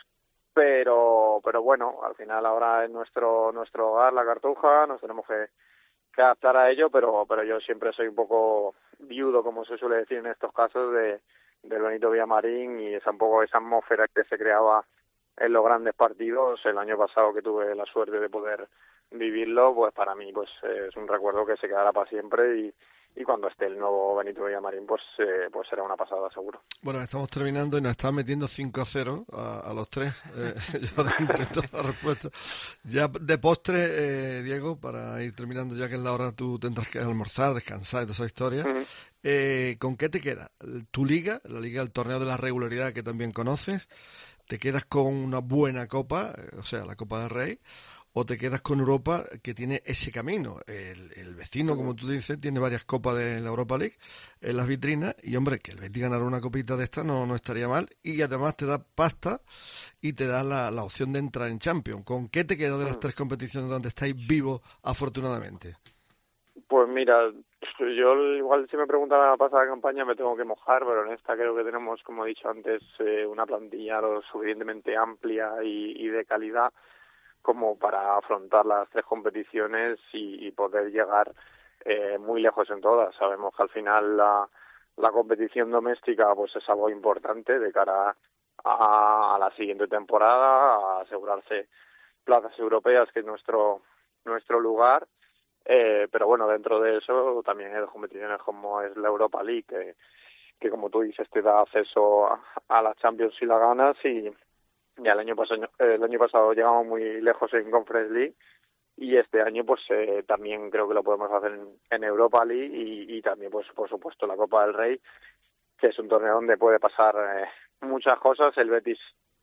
pero pero bueno, al final ahora es nuestro nuestro hogar, la Cartuja, nos tenemos que, que adaptar a ello, pero pero yo siempre soy un poco viudo, como se suele decir en estos casos, de del Benito Villamarín, y esa un poco esa atmósfera que se creaba en los grandes partidos. El año pasado, que tuve la suerte de poder vivirlo, pues para mí pues es un recuerdo que se quedará para siempre, y, y cuando esté el nuevo Benito Villamarín pues eh, pues será una pasada seguro. Bueno, estamos terminando y nos están metiendo cinco a cero a, a los tres. Eh, yo ahora intento la respuesta. Ya de postre, eh, Diego, para ir terminando, ya que en la hora tú tendrás que almorzar, descansar y toda esa historia. Uh-huh. Eh, ¿Con qué te queda? ¿Tu liga? La liga del torneo de la regularidad, que también conoces. ¿Te quedas con una buena copa, o sea, la Copa del Rey, o te quedas con Europa, que tiene ese camino? El, el vecino, como tú dices, tiene varias copas de la Europa League en las vitrinas, y hombre, que el Betis ganara una copita de esta no, no estaría mal, y además te da pasta y te da la, la opción de entrar en Champions. ¿Con qué te quedas de las tres competiciones donde estáis vivos, afortunadamente? Pues mira, yo igual si me preguntan la pasada campaña me tengo que mojar, pero en esta creo que tenemos, como he dicho antes, eh, una plantilla lo suficientemente amplia y, y de calidad como para afrontar las tres competiciones y, y poder llegar eh, muy lejos en todas. Sabemos que al final la, la competición doméstica pues es algo importante de cara a, a la siguiente temporada, a asegurarse plazas europeas, que es nuestro nuestro lugar. Eh, pero bueno, dentro de eso también hay competiciones como es la Europa League, que, que como tú dices te da acceso a, a la Champions si la ganas, y ya el año pasado el año pasado llegamos muy lejos en Conference League, y este año pues eh, también creo que lo podemos hacer en, en Europa League, y, y también pues por supuesto la Copa del Rey, que es un torneo donde puede pasar eh, muchas cosas. El Betis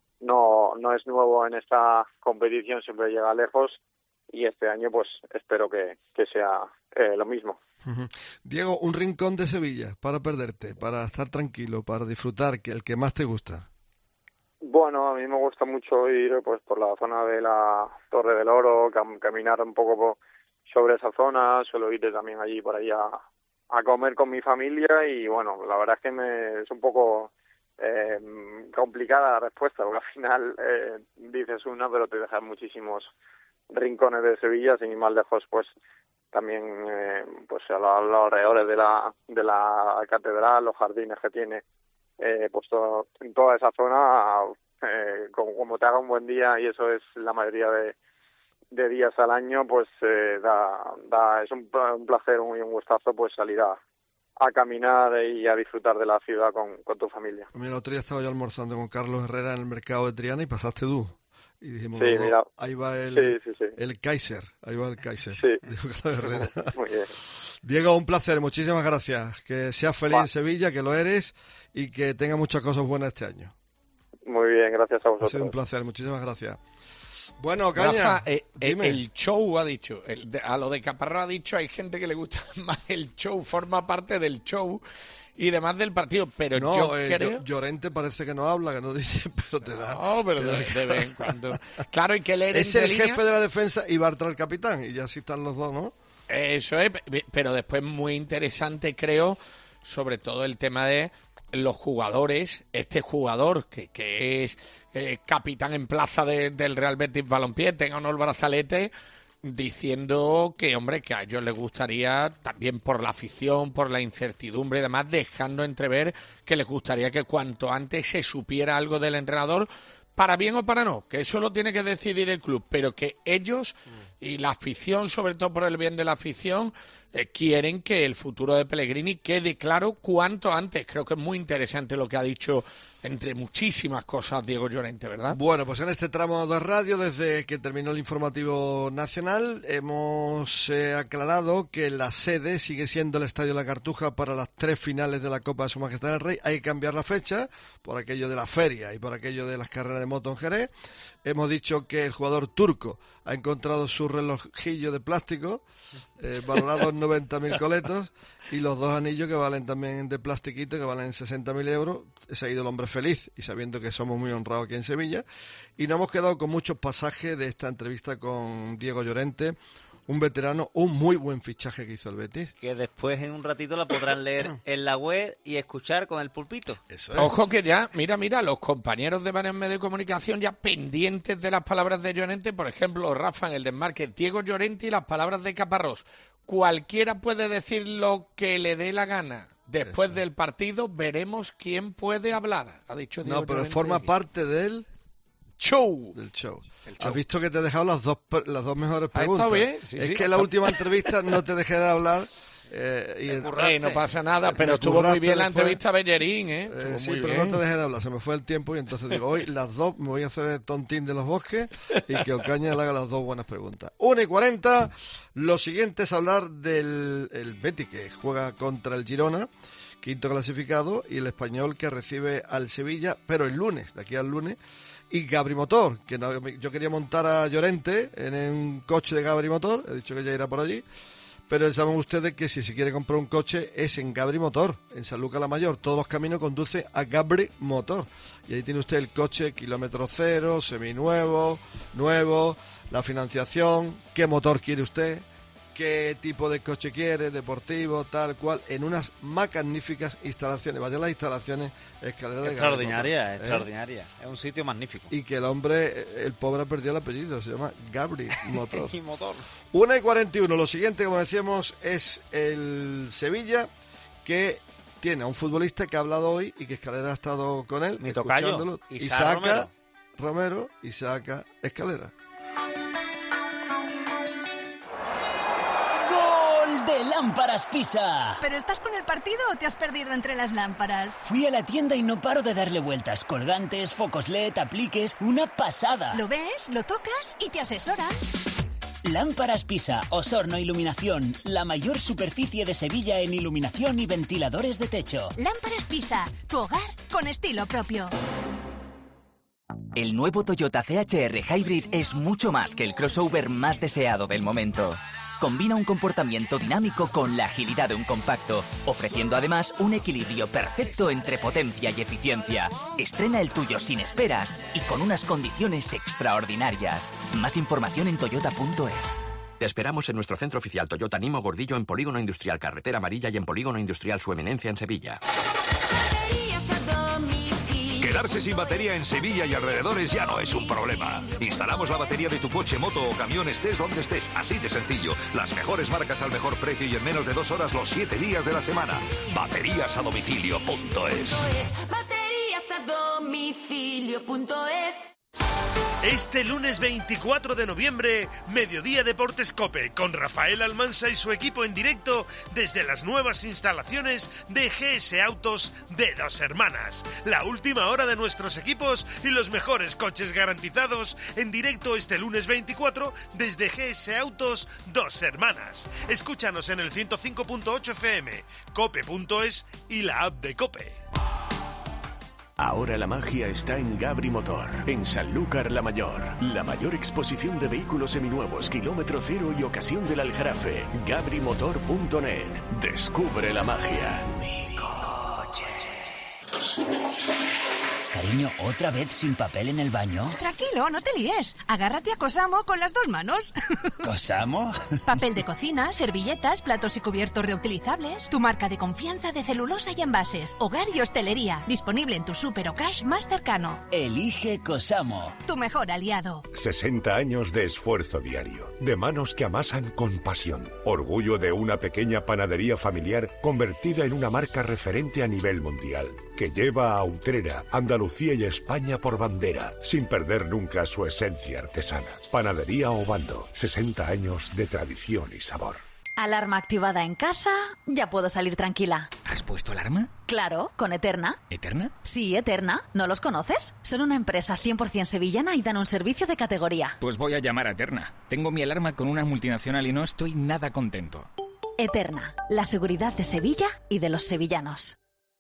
no no es nuevo en esta competición, siempre llega lejos, y este año pues espero que, que sea eh, lo mismo. Uh-huh. Diego, un rincón de Sevilla para perderte, para estar tranquilo, para disfrutar, que el que más te gusta. Bueno, a mí me gusta mucho ir pues por la zona de la Torre del Oro, cam- caminar un poco por, sobre esa zona. Suelo ir también allí por ahí a, a comer con mi familia, y bueno, la verdad es que me es un poco eh, complicada la respuesta, porque al final eh, dices una pero te dejas muchísimos rincones de Sevilla. Sin ir más lejos, pues también eh, pues a los, los alrededores de la de la catedral, los jardines que tiene eh, pues todo, en toda esa zona, eh, como, como te haga un buen día, y eso es la mayoría de, de días al año, pues eh, da, da es un, un placer y un gustazo pues salir a, a caminar y a disfrutar de la ciudad con, con tu familia. Mira, el otro día estaba yo almorzando con Carlos Herrera en el mercado de Triana y pasaste tú. Y dijimos, sí, no, mira, ahí va el, sí, sí, sí. el Kaiser, ahí va el Kaiser. Sí. Dijo Carlos Herrera. Muy bien. Diego, un placer, muchísimas gracias. Que seas feliz Va. en Sevilla, que lo eres, y que tengas muchas cosas buenas este año. Muy bien, gracias a vosotros. Ha sido un placer, muchísimas gracias. Bueno, Caña, Rafa, eh, eh, dime. el show ha dicho, el de- a lo de Caparrós ha dicho, hay gente que le gusta más el show, forma parte del show y demás del partido, pero No, yo eh, creo... Llo- Llorente parece que no habla, que no dice, pero te da. No, pero te de, da- de vez en cuando. Claro, hay que leer Es entre el líneas. jefe de la defensa y Bartra el capitán, y ya así están los dos, ¿no? Eso es, pero después muy interesante, creo, sobre todo el tema de los jugadores. Este jugador que, que es eh, capitán en plaza de, del Real Betis Balompié, tenga o no el brazalete, diciendo que, hombre, que a ellos les gustaría, también por la afición, por la incertidumbre y demás, dejando entrever que les gustaría que cuanto antes se supiera algo del entrenador, para bien o para no, que eso lo tiene que decidir el club, pero que ellos y la afición, sobre todo por el bien de la afición, eh, quieren que el futuro de Pellegrini quede claro cuanto antes. Creo que es muy interesante lo que ha dicho, entre muchísimas cosas, Diego Llorente, ¿verdad? Bueno, pues en este tramo de radio, desde que terminó el informativo nacional, hemos eh, aclarado que la sede sigue siendo el Estadio La Cartuja para las tres finales de la Copa de Su Majestad el Rey. Hay que cambiar la fecha por aquello de la feria y por aquello de las carreras de moto en Jerez. Hemos dicho que el jugador turco ha encontrado su relojillo de plástico, eh, valorado en noventa mil coletos, y los dos anillos que valen también de plastiquito, que valen sesenta mil euros. Se ha ido el hombre feliz, y sabiendo que somos muy honrados aquí en Sevilla. Y nos hemos quedado con muchos pasajes de esta entrevista con Diego Llorente, un veterano, un muy buen fichaje que hizo el Betis. Que después en un ratito la podrán leer en la web y escuchar con el pulpito. Eso es. Ojo que ya, mira, mira, los compañeros de varios medios de comunicación ya pendientes de las palabras de Llorente, por ejemplo, Rafa en el desmarque, Diego Llorente y las palabras de Caparrós. Cualquiera puede decir lo que le dé la gana. Después Eso. del partido veremos quién puede hablar, ha dicho Diego No, pero Llorente forma aquí. parte del, Show. del show. El show. Has visto que te he dejado las dos per- las dos mejores Ha preguntas. estado bien, sí, es sí, que ha en la estado- última entrevista no te dejé de hablar. Eh, y el- Eh, no pasa nada, Me pero estuvo muy curraste bien la después. entrevista a Bellerín, ¿eh? Eh, Estuvo sí, muy pero bien. no te dejé de hablar, se me fue el tiempo, y entonces digo, hoy las dos me voy a hacer el tontín de los bosques y que Ocaña le haga las dos buenas preguntas. una y cuarenta, lo siguiente es hablar del el Betis, que juega contra el Girona, quinto clasificado, y el Español, que recibe al Sevilla, pero el lunes, de aquí al lunes, y Gabri Motor, que no- yo quería montar a Llorente en un coche de Gabri Motor, he dicho que ya irá por allí. Pero saben ustedes que si se quiere comprar un coche es en Gabri Motor, en San Lucas la Mayor. Todos los caminos conducen a Gabri Motor. Y ahí tiene usted el coche kilómetro cero, seminuevo, nuevo, la financiación, qué motor quiere usted, qué tipo de coche quiere, deportivo, tal cual, en unas magníficas instalaciones. Vaya las instalaciones, escalera de extraordinaria, Gabri Motor, extraordinaria. ¿eh? Es un sitio magnífico. Y que el hombre, el pobre ha perdido el apellido, se llama Gabri Motor. Y motor. una y cuarenta y uno, lo siguiente, como decíamos, es el Sevilla, que tiene a un futbolista que ha hablado hoy y que Escalera ha estado con él, Mi escuchándolo, tocayo, y Isaac saca Romero. Romero y saca Escalera. De Lámparas Pisa. ¿Pero estás con el partido o te has perdido entre las lámparas? Fui a la tienda y no paro de darle vueltas. Colgantes, focos L E D, apliques, una pasada. Lo ves, lo tocas y te asesoran. Lámparas Pisa, Osorno Iluminación, la mayor superficie de Sevilla en iluminación y ventiladores de techo. Lámparas Pisa, tu hogar con estilo propio. El nuevo Toyota C H R Hybrid es mucho más que el crossover más deseado del momento. Combina un comportamiento dinámico con la agilidad de un compacto, ofreciendo además un equilibrio perfecto entre potencia y eficiencia. Estrena el tuyo sin esperas y con unas condiciones extraordinarias. Más información en toyota punto es. Te esperamos en nuestro centro oficial Toyota Nimo Gordillo en Polígono Industrial Carretera Amarilla y en Polígono Industrial Su Eminencia en Sevilla. Quedarse sin batería en Sevilla y alrededores ya no es un problema. Instalamos la batería de tu coche, moto o camión, estés donde estés, así de sencillo. Las mejores marcas al mejor precio y en menos de dos horas los siete días de la semana. Baterías a domicilio punto es. Baterías a domicilio punto es. Este lunes veinticuatro de noviembre, Mediodía Deportes COPE, con Rafael Almansa y su equipo en directo desde las nuevas instalaciones de G S Autos de Dos Hermanas. La última hora de nuestros equipos y los mejores coches garantizados en directo este lunes veinticuatro desde G S Autos Dos Hermanas. Escúchanos en el ciento cinco punto ocho F M, cope punto es y la app de COPE. Ahora la magia está en Gabri Motor, en Sanlúcar la Mayor. La mayor exposición de vehículos seminuevos, kilómetro cero y ocasión del Aljarafe. Gabri Motor punto net. Descubre la magia. Mi coche. Cariño, ¿otra vez sin papel en el baño? Tranquilo, no te líes. Agárrate a Cosamo con las dos manos. ¿Cosamo? Papel de cocina, servilletas, platos y cubiertos reutilizables. Tu marca de confianza de celulosa y envases. Hogar y hostelería. Disponible en tu súper o cash más cercano. Elige Cosamo. Tu mejor aliado. sesenta años de esfuerzo diario. De manos que amasan con pasión. Orgullo de una pequeña panadería familiar convertida en una marca referente a nivel mundial. Que lleva a Utrera, Andalucía y España por bandera, sin perder nunca su esencia artesana. Panadería Obando, sesenta años de tradición y sabor. Alarma activada en casa, ya puedo salir tranquila. ¿Has puesto alarma? Claro, con Eterna. ¿Eterna? Sí, Eterna. ¿No los conoces? Son una empresa cien por ciento sevillana y dan un servicio de categoría. Pues voy a llamar a Eterna. Tengo mi alarma con una multinacional y no estoy nada contento. Eterna, la seguridad de Sevilla y de los sevillanos.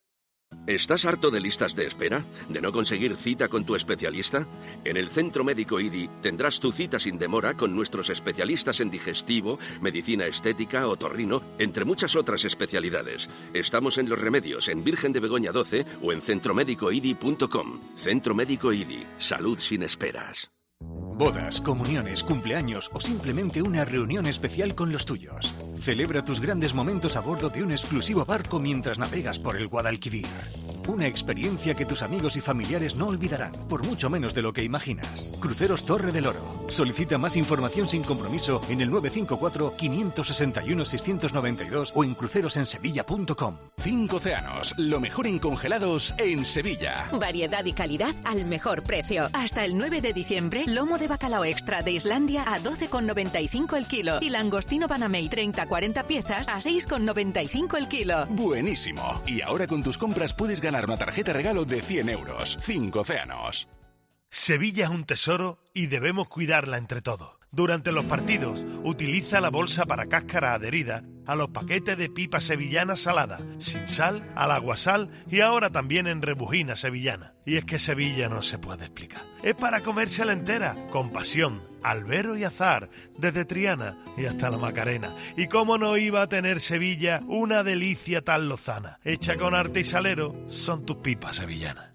¿Estás harto de listas de espera? ¿De no conseguir cita con tu especialista? En el Centro Médico I D I tendrás tu cita sin demora con nuestros especialistas en digestivo, medicina estética, otorrino, entre muchas otras especialidades. Estamos en Los Remedios, en Virgen de Begoña doce o en centro médico i d i punto com. Centro Médico I D I. Salud sin esperas. Bodas, comuniones, cumpleaños o simplemente una reunión especial con los tuyos. Celebra tus grandes momentos a bordo de un exclusivo barco mientras navegas por el Guadalquivir. Una experiencia que tus amigos y familiares no olvidarán, por mucho menos de lo que imaginas. Cruceros Torre del Oro. Solicita más información sin compromiso en el nueve cinco cuatro, cinco seis uno, seis nueve dos o en cruceros en sevilla punto com. Cinco Océanos, lo mejor en congelados en Sevilla. Variedad y calidad al mejor precio. Hasta el nueve de diciembre, lomo de bacalao extra de Islandia a doce con noventa y cinco el kilo y langostino Panamey treinta a cuarenta piezas a seis con noventa y cinco el kilo. Buenísimo. Y ahora con tus compras puedes ganar una tarjeta regalo de cien euros. Cinco Océanos. Sevilla es un tesoro y debemos cuidarla entre todos. Durante los partidos, utiliza la bolsa para cáscara adherida a los paquetes de pipa sevillana salada, sin sal, al aguasal y ahora también en rebujina sevillana. Y es que Sevilla no se puede explicar. Es para comérsela entera, con pasión, albero y azar, desde Triana y hasta la Macarena. Y cómo no iba a tener Sevilla una delicia tan lozana. Hecha con arte y salero, son tus pipas sevillanas.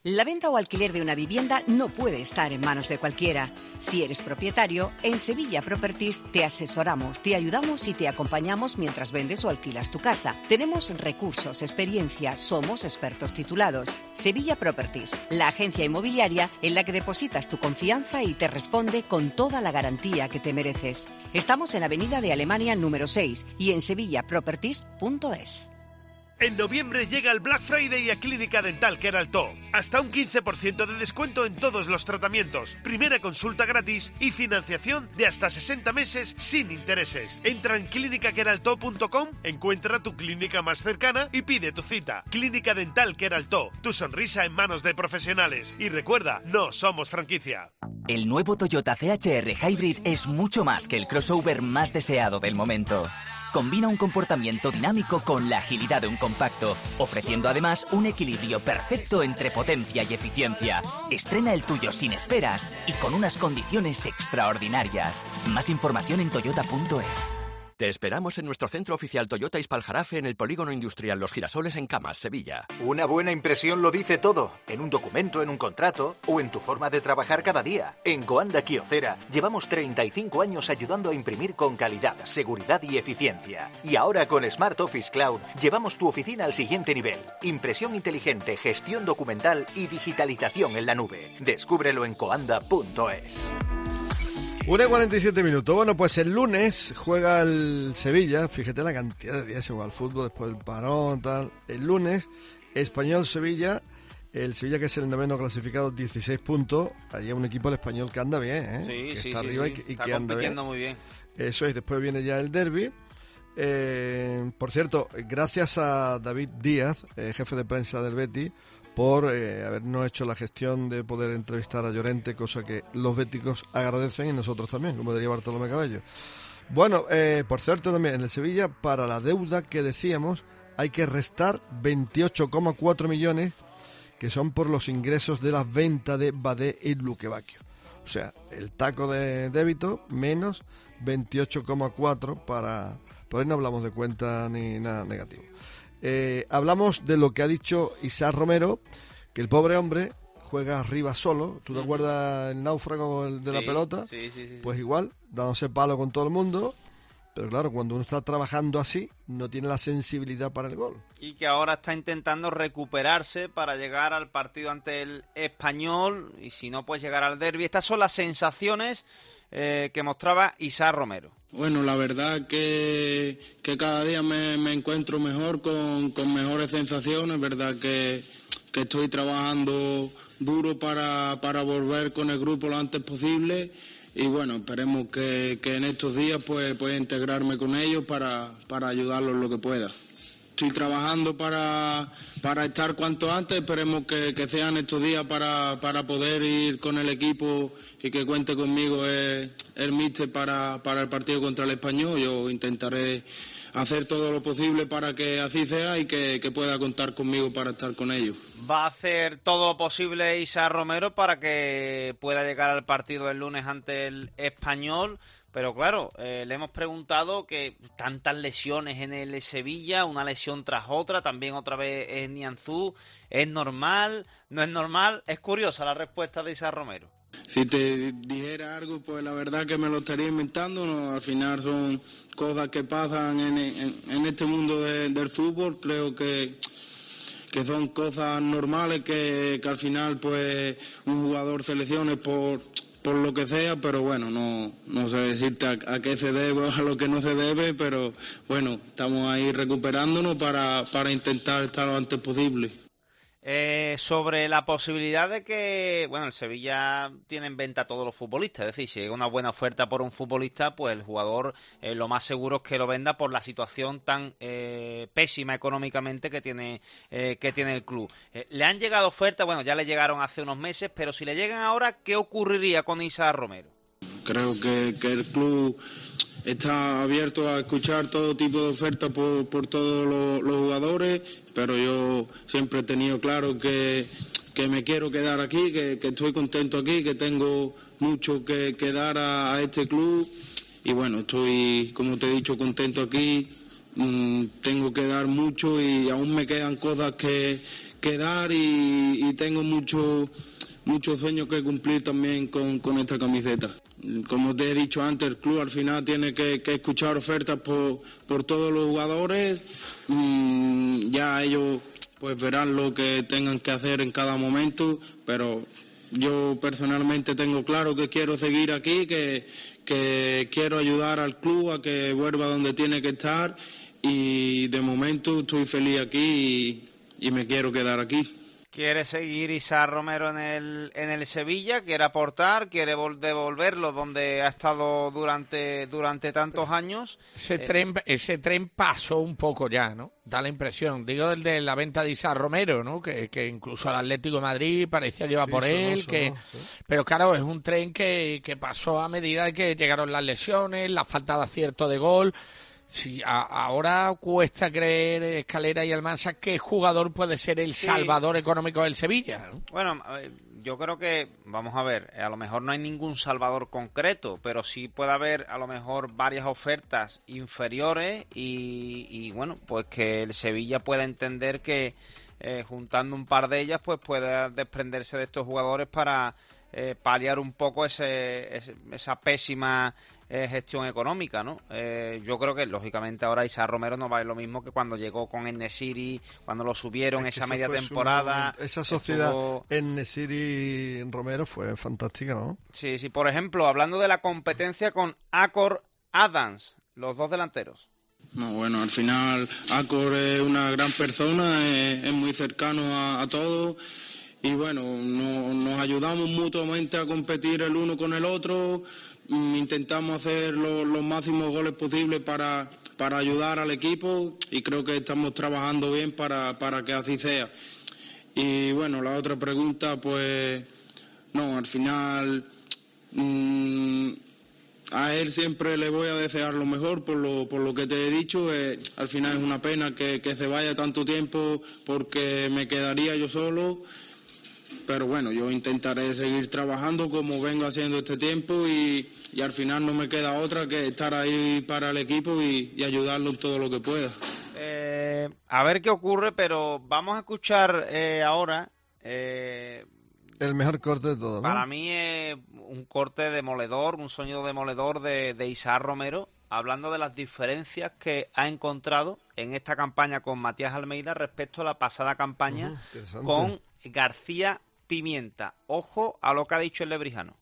La venta o alquiler de una vivienda no puede estar en manos de cualquiera. Si eres propietario, en Sevilla Properties te asesoramos, te ayudamos y te acompañamos mientras vendes o alquilas tu casa. Tenemos recursos, experiencia, somos expertos titulados. Sevilla Properties, la agencia inmobiliaria en la que depositas tu confianza y te responde con toda la garantía que te mereces. Estamos en Avenida de Alemania número seis y en sevilla properties punto es. En noviembre llega el Black Friday a Clínica Dental Queraltó. Hasta un quince por ciento de descuento en todos los tratamientos, primera consulta gratis y financiación de hasta sesenta meses sin intereses. Entra en clínica queraltó punto com, encuentra tu clínica más cercana y pide tu cita. Clínica Dental Queraltó, tu sonrisa en manos de profesionales. Y recuerda, no somos franquicia. El nuevo Toyota C H R Hybrid es mucho más que el crossover más deseado del momento. Combina un comportamiento dinámico con la agilidad de un compacto, ofreciendo además un equilibrio perfecto entre potencia y eficiencia. Estrena el tuyo sin esperas y con unas condiciones extraordinarias. Más información en toyota punto es. Te esperamos en nuestro centro oficial Toyota Ispaljarafe en el Polígono Industrial Los Girasoles en Camas, Sevilla. Una buena impresión lo dice todo, en un documento, en un contrato o en tu forma de trabajar cada día. En Coanda Kyocera llevamos treinta y cinco años ayudando a imprimir con calidad, seguridad y eficiencia. Y ahora con Smart Office Cloud llevamos tu oficina al siguiente nivel. Impresión inteligente, gestión documental y digitalización en la nube. Descúbrelo en coanda punto es. una y cuarenta y siete minutos. Bueno, pues el lunes juega el Sevilla. Fíjate la cantidad de días que juega al fútbol después del parón, tal. El lunes, Español-Sevilla. El Sevilla, que es el noveno clasificado, dieciséis puntos. Allí hay un equipo del Español que anda bien, ¿eh? Sí, que sí, está sí, arriba sí. y que, y está que anda bien. muy bien. Eso es. Después viene ya el derbi. Eh, por cierto, gracias a David Díaz, eh, jefe de prensa del Betis, por eh, habernos hecho la gestión de poder entrevistar a Llorente, cosa que los béticos agradecen y nosotros también, como diría Bartolomé Cabello. Bueno, eh, por cierto también, en el Sevilla, para la deuda que decíamos, hay que restar veintiocho coma cuatro millones, que son por los ingresos de las ventas de Badé y Luquevaquio. O sea, el taco de débito menos veintiocho coma cuatro para... Por ahí no hablamos de cuenta ni nada negativo. Eh, hablamos de lo que ha dicho Isaac Romero, que el pobre hombre juega arriba solo. ¿Tú te acuerdas el náufrago de sí, la pelota? Sí, sí, sí, pues sí. igual, dándose palo con todo el mundo. Pero claro, cuando uno está trabajando así, no tiene la sensibilidad para el gol. Y que ahora está intentando recuperarse para llegar al partido ante el Español. Y si no, pues llegar al derbi. Estas son las sensaciones eh, que mostraba Isaac Romero. Bueno, la verdad que, que cada día me, me encuentro mejor, con, con mejores sensaciones, verdad que, que estoy trabajando duro para, para volver con el grupo lo antes posible y bueno, esperemos que, que en estos días pues pueda integrarme con ellos para, para ayudarlos lo que pueda. Estoy trabajando para, para estar cuanto antes, esperemos que, que sean estos días para, para poder ir con el equipo y que cuente conmigo el, el míster para, para el partido contra el Español. Yo intentaré hacer todo lo posible para que así sea y que, que pueda contar conmigo para estar con ellos. Va a hacer todo lo posible Isaac Romero para que pueda llegar al partido el lunes ante el Español. Pero claro, eh, le hemos preguntado que tantas lesiones en el Sevilla, una lesión tras otra, también otra vez es Nianzú, ¿es normal? ¿No es normal? Es curiosa la respuesta de Isaac Romero. Si te dijera algo, pues la verdad que me lo estaría inventando, ¿no? Al final son cosas que pasan en, en, en este mundo de, del fútbol, creo que... que son cosas normales que, que al final pues un jugador se lesione por, por lo que sea, pero bueno, no, no sé decirte a, a qué se debe o a lo que no se debe, pero bueno, estamos ahí recuperándonos para, para intentar estar lo antes posible. Eh, sobre la posibilidad de que, bueno, el Sevilla tiene en venta a todos los futbolistas, es decir, si llega una buena oferta por un futbolista, pues el jugador eh, lo más seguro es que lo venda por la situación tan eh, pésima económicamente que tiene eh, que tiene el club. Eh, le han llegado ofertas, bueno, ya le llegaron hace unos meses, pero si le llegan ahora, ¿qué ocurriría con Isaac Romero? Creo que, que el club está abierto a escuchar todo tipo de ofertas por, por todos los, los jugadores, pero yo siempre he tenido claro que, que me quiero quedar aquí, que, que estoy contento aquí, que tengo mucho que, que dar a, a este club y bueno, estoy, como te he dicho, contento aquí mm, tengo que dar mucho y aún me quedan cosas que, que dar y, y tengo mucho, muchos sueños que cumplir también con, con esta camiseta. Como te he dicho antes, el club al final tiene que, que escuchar ofertas por, por todos los jugadores, mm, ya ellos pues verán lo que tengan que hacer en cada momento, pero yo personalmente tengo claro que quiero seguir aquí, que, que quiero ayudar al club a que vuelva donde tiene que estar y de momento estoy feliz aquí y, y me quiero quedar aquí. ¿Quiere seguir Isaac Romero en el en el Sevilla? ¿Quiere aportar? ¿Quiere vol- devolverlo donde ha estado durante durante tantos años? Ese, eh, tren, ese tren pasó un poco ya, ¿no? Da la impresión. Digo el de la venta de Isaac Romero, ¿no? Que, que incluso al Atlético de Madrid parecía que iba Sí, por sonó, él. sonó, que sí. Pero claro, es un tren que, que pasó a medida de que llegaron las lesiones, la falta de acierto de gol. Sí, a, ahora cuesta creer, Escalera y Almansa, qué jugador puede ser el Sí. salvador económico del Sevilla, ¿no? Bueno, yo creo que, vamos a ver, a lo mejor no hay ningún salvador concreto, pero sí puede haber a lo mejor varias ofertas inferiores y, y bueno, pues que el Sevilla pueda entender que eh, juntando un par de ellas, pues pueda desprenderse de estos jugadores para eh, paliar un poco ese, ese, esa pésima eh, gestión económica, ¿no? Eh, yo creo que, lógicamente, ahora Isaac Romero no vale lo mismo que cuando llegó con En-Nesyri, cuando lo subieron Es que esa ese media fue su temporada. momento. Esa sociedad estuvo... en En-Nesyri Romero fue fantástica, ¿no? Sí, sí, por ejemplo, hablando de la competencia con Acor Adams, los dos delanteros. No, bueno, al final Acor es una gran persona, es, es muy cercano a, a todos y bueno, no, nos ayudamos mutuamente a competir el uno con el otro, mm, intentamos hacer lo, los máximos goles posibles para, para ayudar al equipo y creo que estamos trabajando bien para, para que así sea. Y bueno, la otra pregunta, pues no, al final mmm, a él siempre le voy a desear lo mejor por lo, por lo que te he dicho. Eh, al final es una pena que, que se vaya tanto tiempo porque me quedaría yo solo. Pero bueno, yo intentaré seguir trabajando como vengo haciendo este tiempo y, y al final no me queda otra que estar ahí para el equipo y, y ayudarlo en todo lo que pueda. Eh, a ver qué ocurre, pero vamos a escuchar eh, ahora... Eh, el mejor corte de todo, ¿no? Para mí es un corte demoledor, un sonido demoledor de, de Isaac Romero, hablando de las diferencias que ha encontrado en esta campaña con Matías Almeida respecto a la pasada campaña uh-huh, con García Pimienta. Ojo a lo que ha dicho el lebrijano.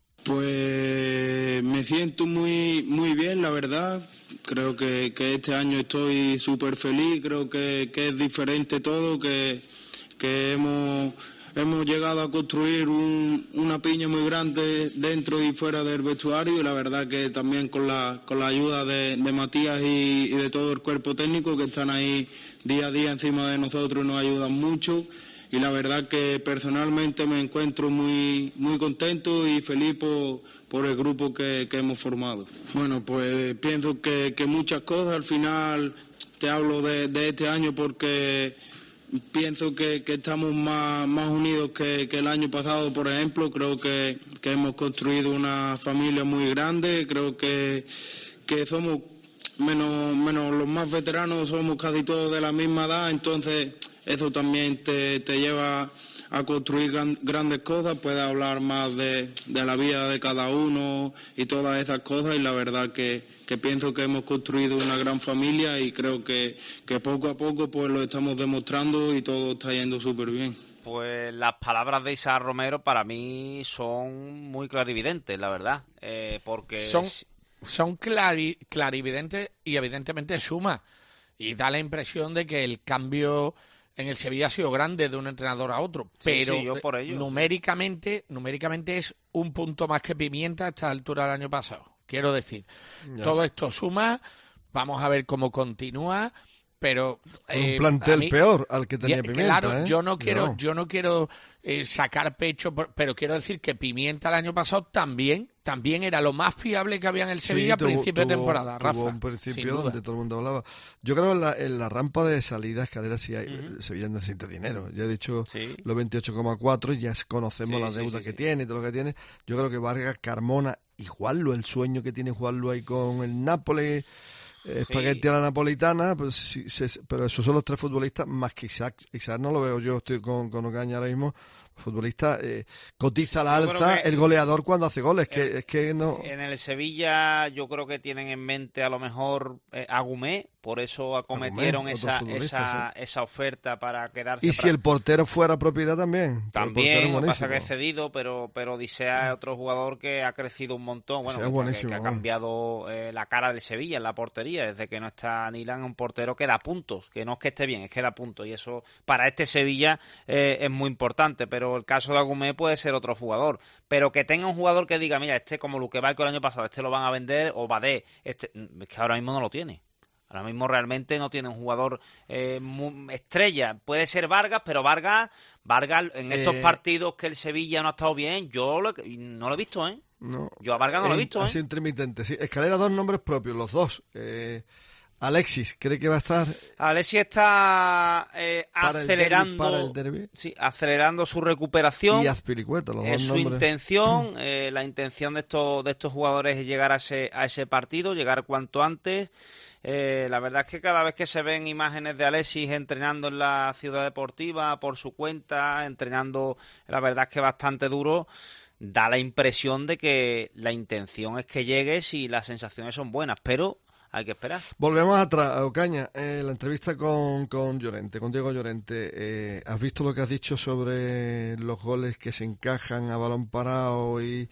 Pues me siento muy muy bien, la verdad. Creo que, que este año estoy súper feliz, creo que, que es diferente todo, que, que hemos... Hemos llegado a construir un, una piña muy grande dentro y fuera del vestuario y la verdad que también con la con la ayuda de, de Matías y, y de todo el cuerpo técnico que están ahí día a día encima de nosotros nos ayudan mucho y la verdad que personalmente me encuentro muy muy contento y feliz por, por el grupo que, que hemos formado. Bueno, pues pienso que, que muchas cosas, al final te hablo de, de este año porque... Pienso que, que estamos más, más unidos que, que el año pasado, por ejemplo. Creo que, que hemos construido una familia muy grande. Creo que, que somos, menos, menos los más veteranos, somos casi todos de la misma edad. Entonces, eso también te, te lleva a construir gran, grandes cosas. Puedes hablar más de, de la vida de cada uno y todas esas cosas. Y la verdad que, que pienso que hemos construido una gran familia y creo que, que poco a poco pues lo estamos demostrando y todo está yendo súper bien. Pues las palabras de Isaac Romero para mí son muy clarividentes, la verdad, eh, porque... Son, son clari, clarividentes y evidentemente suma. Y da la impresión de que el cambio en el Sevilla ha sido grande de un entrenador a otro, pero sí, sí, yo por ello, numéricamente, sí. numéricamente es un punto más que Pimienta a esta altura del año pasado. Quiero decir, ya. Todo esto suma, vamos a ver cómo continúa, pero eh, un plantel mí, peor al que tenía ya, Pimienta. Claro, ¿eh? yo no quiero, no. yo no quiero eh, sacar pecho, por, pero quiero decir que Pimienta el año pasado también, también era lo más fiable que había en el Sevilla sí, a principio de temporada. Tuvo Rafa, un principio donde todo el mundo hablaba. Yo creo que en la, en la rampa de salida Escalera sí hay, uh-huh. Sevilla necesita dinero. Ya he dicho sí. los veintiocho coma cuatro, ya conocemos sí, la deuda sí, sí, que sí. tiene y todo lo que tiene. Yo creo que Vargas, Carmona y Juanlo, el sueño que tiene Juanlo ahí con el Nápoles. espagueti sí. a la napolitana, pues, sí, sí, pero esos son los tres futbolistas, más que Isaac. Isaac no lo veo yo, estoy con, con Ocaña ahora mismo. El futbolista eh, cotiza la alza, el goleador cuando hace goles, que el, es que no... En el Sevilla yo creo que tienen en mente a lo mejor eh, a Agumé, por eso acometieron Agumé, esa, esa, sí. esa oferta para quedarse. Y si el portero fuera propiedad también. También, lo que pasa que es cedido, pero, pero Odisea es otro jugador que ha crecido un montón, bueno, que, que, que ha cambiado eh, la cara del Sevilla en la portería, desde que no está Nilan, un portero que da puntos, que no es que esté bien, es que da puntos, y eso para este Sevilla eh, es muy importante, pero el caso de Agumé puede ser otro jugador, pero que tenga un jugador que diga, mira, este como Luque Barco el año pasado, este lo van a vender, o Badé, este, es que ahora mismo no lo tiene. Ahora mismo realmente no tiene un jugador eh, muy estrella. Puede ser Vargas, pero Vargas, Vargas en estos eh, partidos que el Sevilla no ha estado bien, yo lo, no lo he visto, ¿eh? No, yo a Vargas no eh, lo he visto, ¿eh? Ha sido intermitente, sí. Escalera, dos nombres propios, los dos. Eh, Alexis, ¿cree que va a estar? Alexis está eh, para acelerando, el derbi, para el derbi. Sí, acelerando su recuperación. Y Azpilicueta, los es dos su nombres. intención, eh, la intención de estos de estos jugadores es llegar a ese a ese partido, llegar cuanto antes. Eh, la verdad es que cada vez que se ven imágenes de Alexis entrenando en la ciudad deportiva por su cuenta, entrenando, la verdad es que bastante duro, da la impresión de que la intención es que llegues y las sensaciones son buenas, pero hay que esperar. Volvemos atrás, a Ocaña, eh, la entrevista con, con Llorente, con Diego Llorente. Eh, ¿Has visto lo que has dicho sobre los goles que se encajan a balón parado y,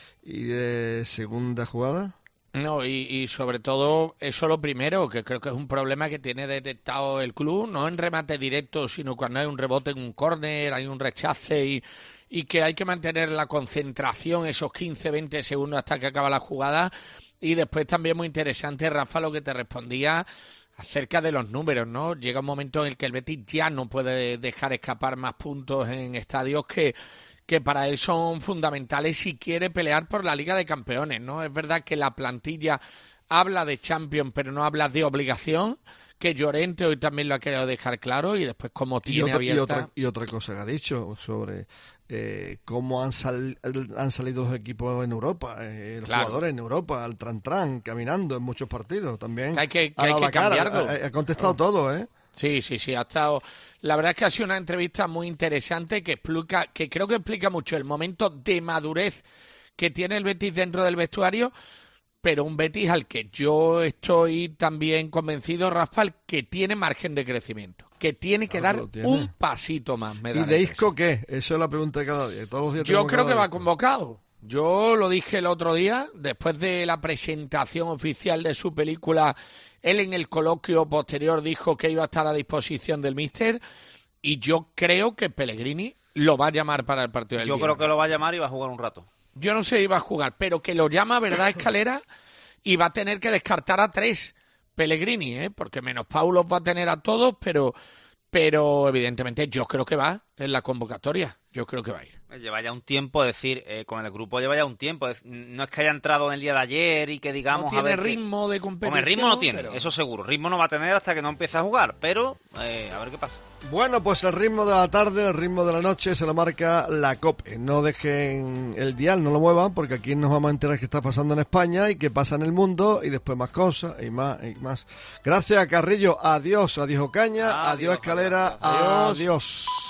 y de segunda jugada? No, y, y sobre todo eso lo primero, que creo que es un problema que tiene detectado el club, no en remate directo, sino cuando hay un rebote en un córner, hay un rechace y, y que hay que mantener la concentración esos quince, veinte segundos hasta que acaba la jugada. Y después también muy interesante, Rafa, lo que te respondía acerca de los números, ¿no? Llega un momento en el que el Betis ya no puede dejar escapar más puntos en estadios que... que para él son fundamentales si quiere pelear por la Liga de Campeones, ¿no? Es verdad que la plantilla habla de Champions, pero no habla de obligación, que Llorente hoy también lo ha querido dejar claro, y después como tiene y otra, abierta... Y otra, y otra cosa que ha dicho sobre eh, cómo han, sal, han salido los equipos en Europa, eh, los claro. jugadores en Europa, al tran-tran, caminando en muchos partidos también. Que hay que, que, hay que cambiarlo. Ha, ha contestado oh. todo, ¿eh? Sí, sí, sí, ha estado... La verdad es que ha sido una entrevista muy interesante que explica, que creo que explica mucho el momento de madurez que tiene el Betis dentro del vestuario, pero un Betis al que yo estoy también convencido, Rafael, que tiene margen de crecimiento, que tiene que claro, dar un pasito más. Me ¿Y de Isco qué? Eso es la pregunta de cada día. Todos los días yo creo que va convocado. Yo lo dije el otro día, después de la presentación oficial de su película, él en el coloquio posterior dijo que iba a estar a disposición del míster, y yo creo que Pellegrini lo va a llamar para el partido del Yo viernes. creo que lo va a llamar y va a jugar un rato. Yo no sé si va a jugar, pero que lo llama, ¿verdad, Escalera? Y va a tener que descartar a tres Pellegrini, ¿eh? Porque menos Paulos va a tener a todos, pero... Pero, evidentemente, yo creo que va en la convocatoria. Yo creo que va a ir. Lleva ya un tiempo, es decir, eh, con el grupo lleva ya un tiempo. Es, no es que haya entrado en el día de ayer y que digamos... No tiene a ver ritmo que... de competición. Hombre, ritmo no tiene, pero... eso seguro. Ritmo no va a tener hasta que no empiece a jugar, pero eh, a ver qué pasa. Bueno, pues el ritmo de la tarde, el ritmo de la noche se lo marca la COPE. No dejen el dial, no lo muevan, porque aquí nos vamos a enterar qué está pasando en España y qué pasa en el mundo, y después más cosas y más y más. Gracias, Carrillo. Adiós, adiós Ocaña, adiós, adiós Escalera, adiós. adiós.